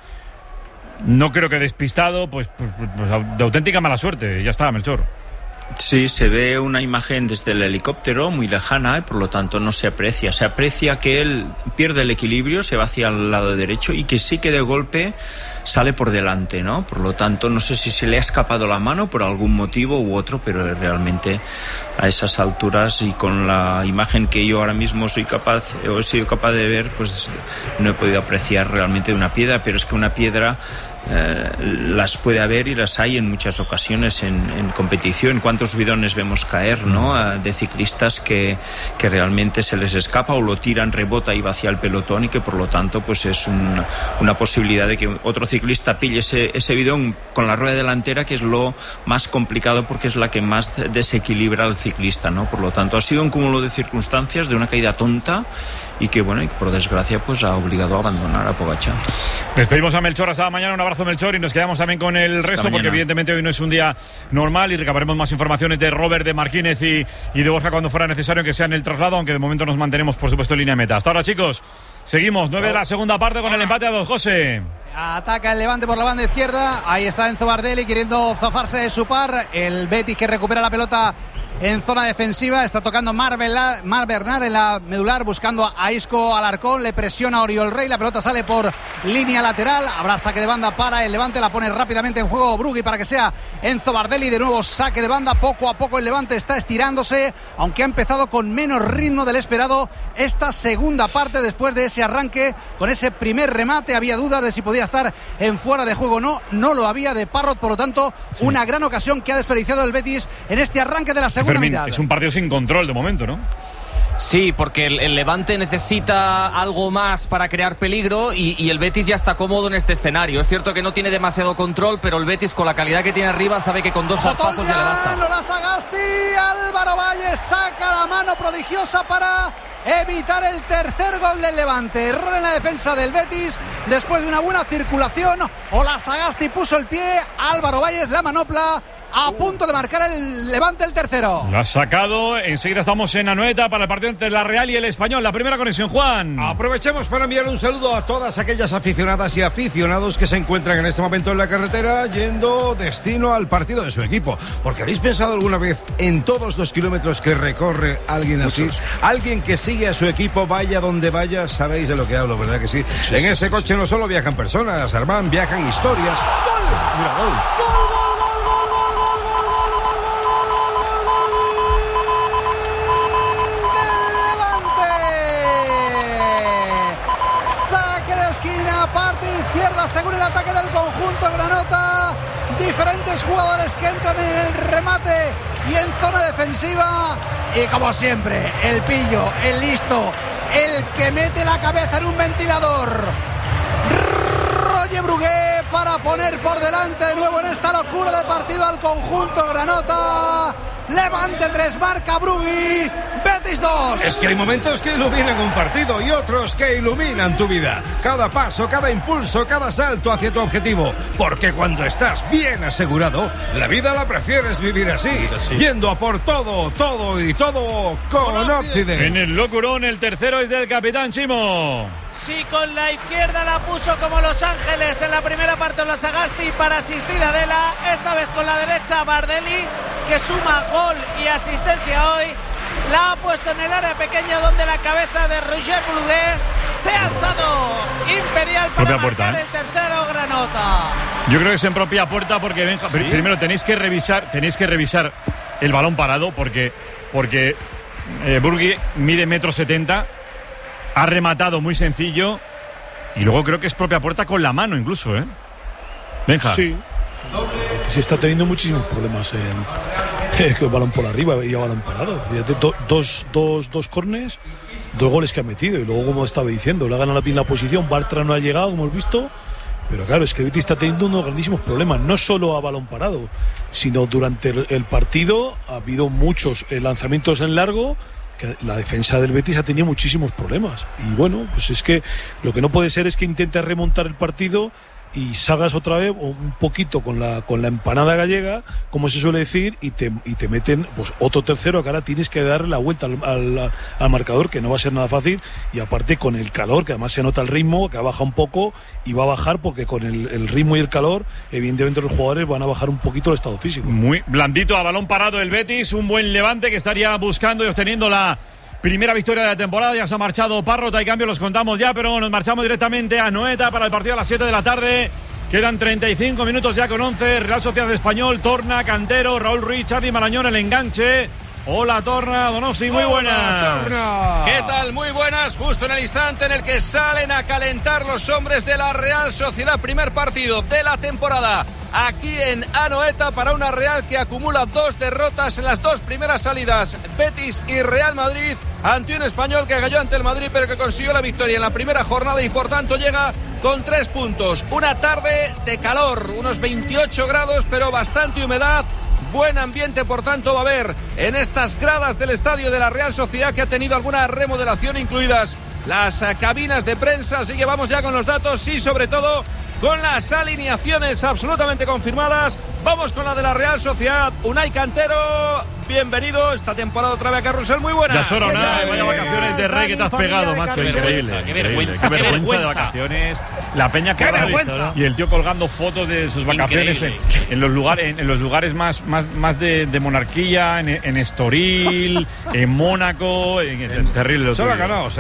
Speaker 3: no creo que despistado, pues, pues, pues de auténtica mala suerte. Ya está, Melchor.
Speaker 17: Sí, se ve una imagen desde el helicóptero muy lejana y por lo tanto no se aprecia. Se aprecia que él pierde el equilibrio, se va hacia el lado derecho y que sí que de golpe sale por delante, ¿no? Por lo tanto, no sé si se le ha escapado la mano por algún motivo u otro, pero realmente a esas alturas y con la imagen que yo ahora mismo soy capaz, o he sido capaz de ver, pues no he podido apreciar realmente una piedra, pero es que una piedra Eh, las puede haber y las hay en muchas ocasiones en, en competición. ¿Cuántos bidones vemos caer, ¿no? De ciclistas que, que realmente se les escapa o lo tiran, rebota y va hacia el pelotón, y que por lo tanto pues es un, una posibilidad de que otro ciclista pille ese, ese bidón con la rueda delantera, que es lo más complicado porque es la que más desequilibra al ciclista, ¿no? Por lo tanto ha sido un cúmulo de circunstancias, de una caída tonta, y que bueno, y que por desgracia pues ha obligado a abandonar a Pogačar.
Speaker 3: Despedimos a Melchor, hasta mañana, un abrazo. abrazo, Melchor, y nos quedamos también con el resto, porque evidentemente hoy no es un día normal y recabaremos más informaciones de Robert, de Marquínez y, y de Borja cuando fuera necesario que sea en el traslado, aunque de momento nos mantenemos, por supuesto, en línea de meta. Hasta ahora, chicos. Seguimos, nueve de la segunda parte con el empate a dos, José.
Speaker 7: Ataca el Levante por la banda izquierda. Ahí está Enzo Bardelli queriendo zafarse de su par. El Betis que recupera la pelota en zona defensiva. Está tocando Mar, Vela, Mar Bernal en la medular, buscando a Isco Alarcón. Le presiona a Oriol Rey. La pelota sale por línea lateral. Habrá saque de banda para el Levante. La pone rápidamente en juego Brugui para que sea Enzo Bardelli. De nuevo saque de banda. Poco a poco el Levante está estirándose, aunque ha empezado con menos ritmo del esperado esta segunda parte. Después de ese arranque, con ese primer remate, había dudas de si podía estar en fuera de juego o no. No lo había de Parrot. Por lo tanto, sí, una gran ocasión que ha desperdiciado el Betis en este arranque de la segunda
Speaker 3: Fermín,
Speaker 7: mitad.
Speaker 3: Es un partido sin control de momento, ¿no?
Speaker 18: Sí, porque el, el Levante necesita algo más para crear peligro y, y el Betis ya está cómodo en este escenario. Es cierto que no tiene demasiado control, pero el Betis, con la calidad que tiene arriba, sabe que con dos zarpazos ya le basta.
Speaker 7: La Sagasti, Álvaro Valle saca la mano prodigiosa para evitar el tercer gol del Levante. Error en la defensa del Betis después de una buena circulación. Ola Sagasti puso el pie, Álvaro Valles la manopla, a punto de marcar el Levante el tercero.
Speaker 3: Lo ha sacado. Enseguida estamos en Anoeta para el partido entre la Real y el Español. La primera conexión, Juan.
Speaker 15: Aprovechamos para enviar un saludo a todas aquellas aficionadas y aficionados que se encuentran en este momento en la carretera yendo destino al partido de su equipo. Porque ¿habéis pensado alguna vez en todos los kilómetros que recorre alguien así? Muchos. Alguien que sigue a su equipo, vaya donde vaya. Sabéis de lo que hablo, ¿verdad que sí? sí en sí, ese sí, coche sí. No solo viajan personas, Armán, viajan historias.
Speaker 7: ¡Gol!
Speaker 15: Mira, gol.
Speaker 7: ¡Gol, gol! Según el ataque del conjunto granota, diferentes jugadores que entran en el remate y en zona defensiva, y como siempre el pillo, el listo, el que mete la cabeza en un ventilador, Roger Brugué, para poner por delante de nuevo en esta locura de partido al conjunto granota. Levante tres, marca Brugui, Betis dos.
Speaker 15: Es que hay momentos que iluminan un partido y otros que iluminan tu vida. Cada paso, cada impulso, cada salto hacia tu objetivo. Porque cuando estás bien asegurado, la vida la prefieres vivir así, sí. Yendo a por todo, todo y todo con Occident.
Speaker 3: En el locurón, el tercero es del capitán Chimo.
Speaker 8: Sí, con la izquierda la puso como Los Ángeles en la primera parte la Sagasti para asistir a Adela. Esta vez con la derecha Bardelli, que suma gol y asistencia hoy. La ha puesto en el área pequeña donde la cabeza de Roger Brugué se ha alzado imperial para
Speaker 3: propia
Speaker 8: marcar
Speaker 3: puerta, ¿eh?
Speaker 8: el tercero granota.
Speaker 3: Yo creo que es en propia puerta porque Benja, ¿sí? Primero tenéis que revisar, tenéis que revisar el balón parado porque, porque eh, Brugui mide metro setenta. Ha rematado muy sencillo y luego creo que es propia puerta con la mano incluso, ¿eh? Benja.
Speaker 19: Sí. Se está teniendo muchísimos problemas en el balón por arriba y el balón parado. Fíjate, do, dos, dos, dos corners, dos goles que ha metido y luego, como estaba diciendo, le ha ganado bien la posición. Bartra no ha llegado, como hemos visto. Pero claro, es que el Betis está teniendo unos grandísimos problemas, no solo a balón parado, sino durante el, el partido ha habido muchos lanzamientos en largo. Que la defensa del Betis ha tenido muchísimos problemas y bueno, pues es que lo que no puede ser es que intentes remontar el partido y salgas otra vez un poquito con la con la empanada gallega, como se suele decir, y te, y te meten pues otro tercero que ahora tienes que darle la vuelta al, al, al marcador, que no va a ser nada fácil, y aparte con el calor, que además se nota el ritmo, que ha bajado un poco y va a bajar porque con el, el ritmo y el calor evidentemente los jugadores van a bajar un poquito el estado físico.
Speaker 3: Muy blandito a balón parado el Betis, un buen Levante que estaría buscando y obteniendo la primera victoria de la temporada. Ya se ha marchado Parrot, hay cambio, los contamos ya, pero nos marchamos directamente a Anoeta para el partido a las siete de la tarde. Quedan treinta y cinco minutos ya con once. Real Sociedad Español, Torna, Cantero, Raúl Ruiz, Charly Marañón, el enganche. Hola Torna, Donosti, muy buenas.
Speaker 20: ¿Qué tal? Muy buenas, justo en el instante en el que salen a calentar los hombres de la Real Sociedad. Primer partido de la temporada aquí en Anoeta para una Real que acumula dos derrotas en las dos primeras salidas. Betis y Real Madrid, ante un Español que cayó ante el Madrid pero que consiguió la victoria en la primera jornada y por tanto llega con tres puntos. Una tarde de calor, unos veintiocho grados pero bastante humedad. Buen ambiente, por tanto, va a haber en estas gradas del estadio de la Real Sociedad, que ha tenido alguna remodelación, incluidas las uh, cabinas de prensa. Así que vamos ya con los datos y, sobre todo, con las alineaciones absolutamente confirmadas. Vamos con la de la Real Sociedad. Unai Cantero, bienvenido esta temporada otra vez a Carrusel, muy buena.
Speaker 3: Ya son Unai, vaya vacaciones de rey que te has pegado, macho, increíble. Qué vergüenza, qué vergüenza de vacaciones. La peña que y el tío colgando fotos de sus vacaciones en, en los lugares, en, en los lugares más, más, más de, de monarquía, en, en Estoril, en Mónaco, en, en, terrible.
Speaker 15: Se lo ha ganado.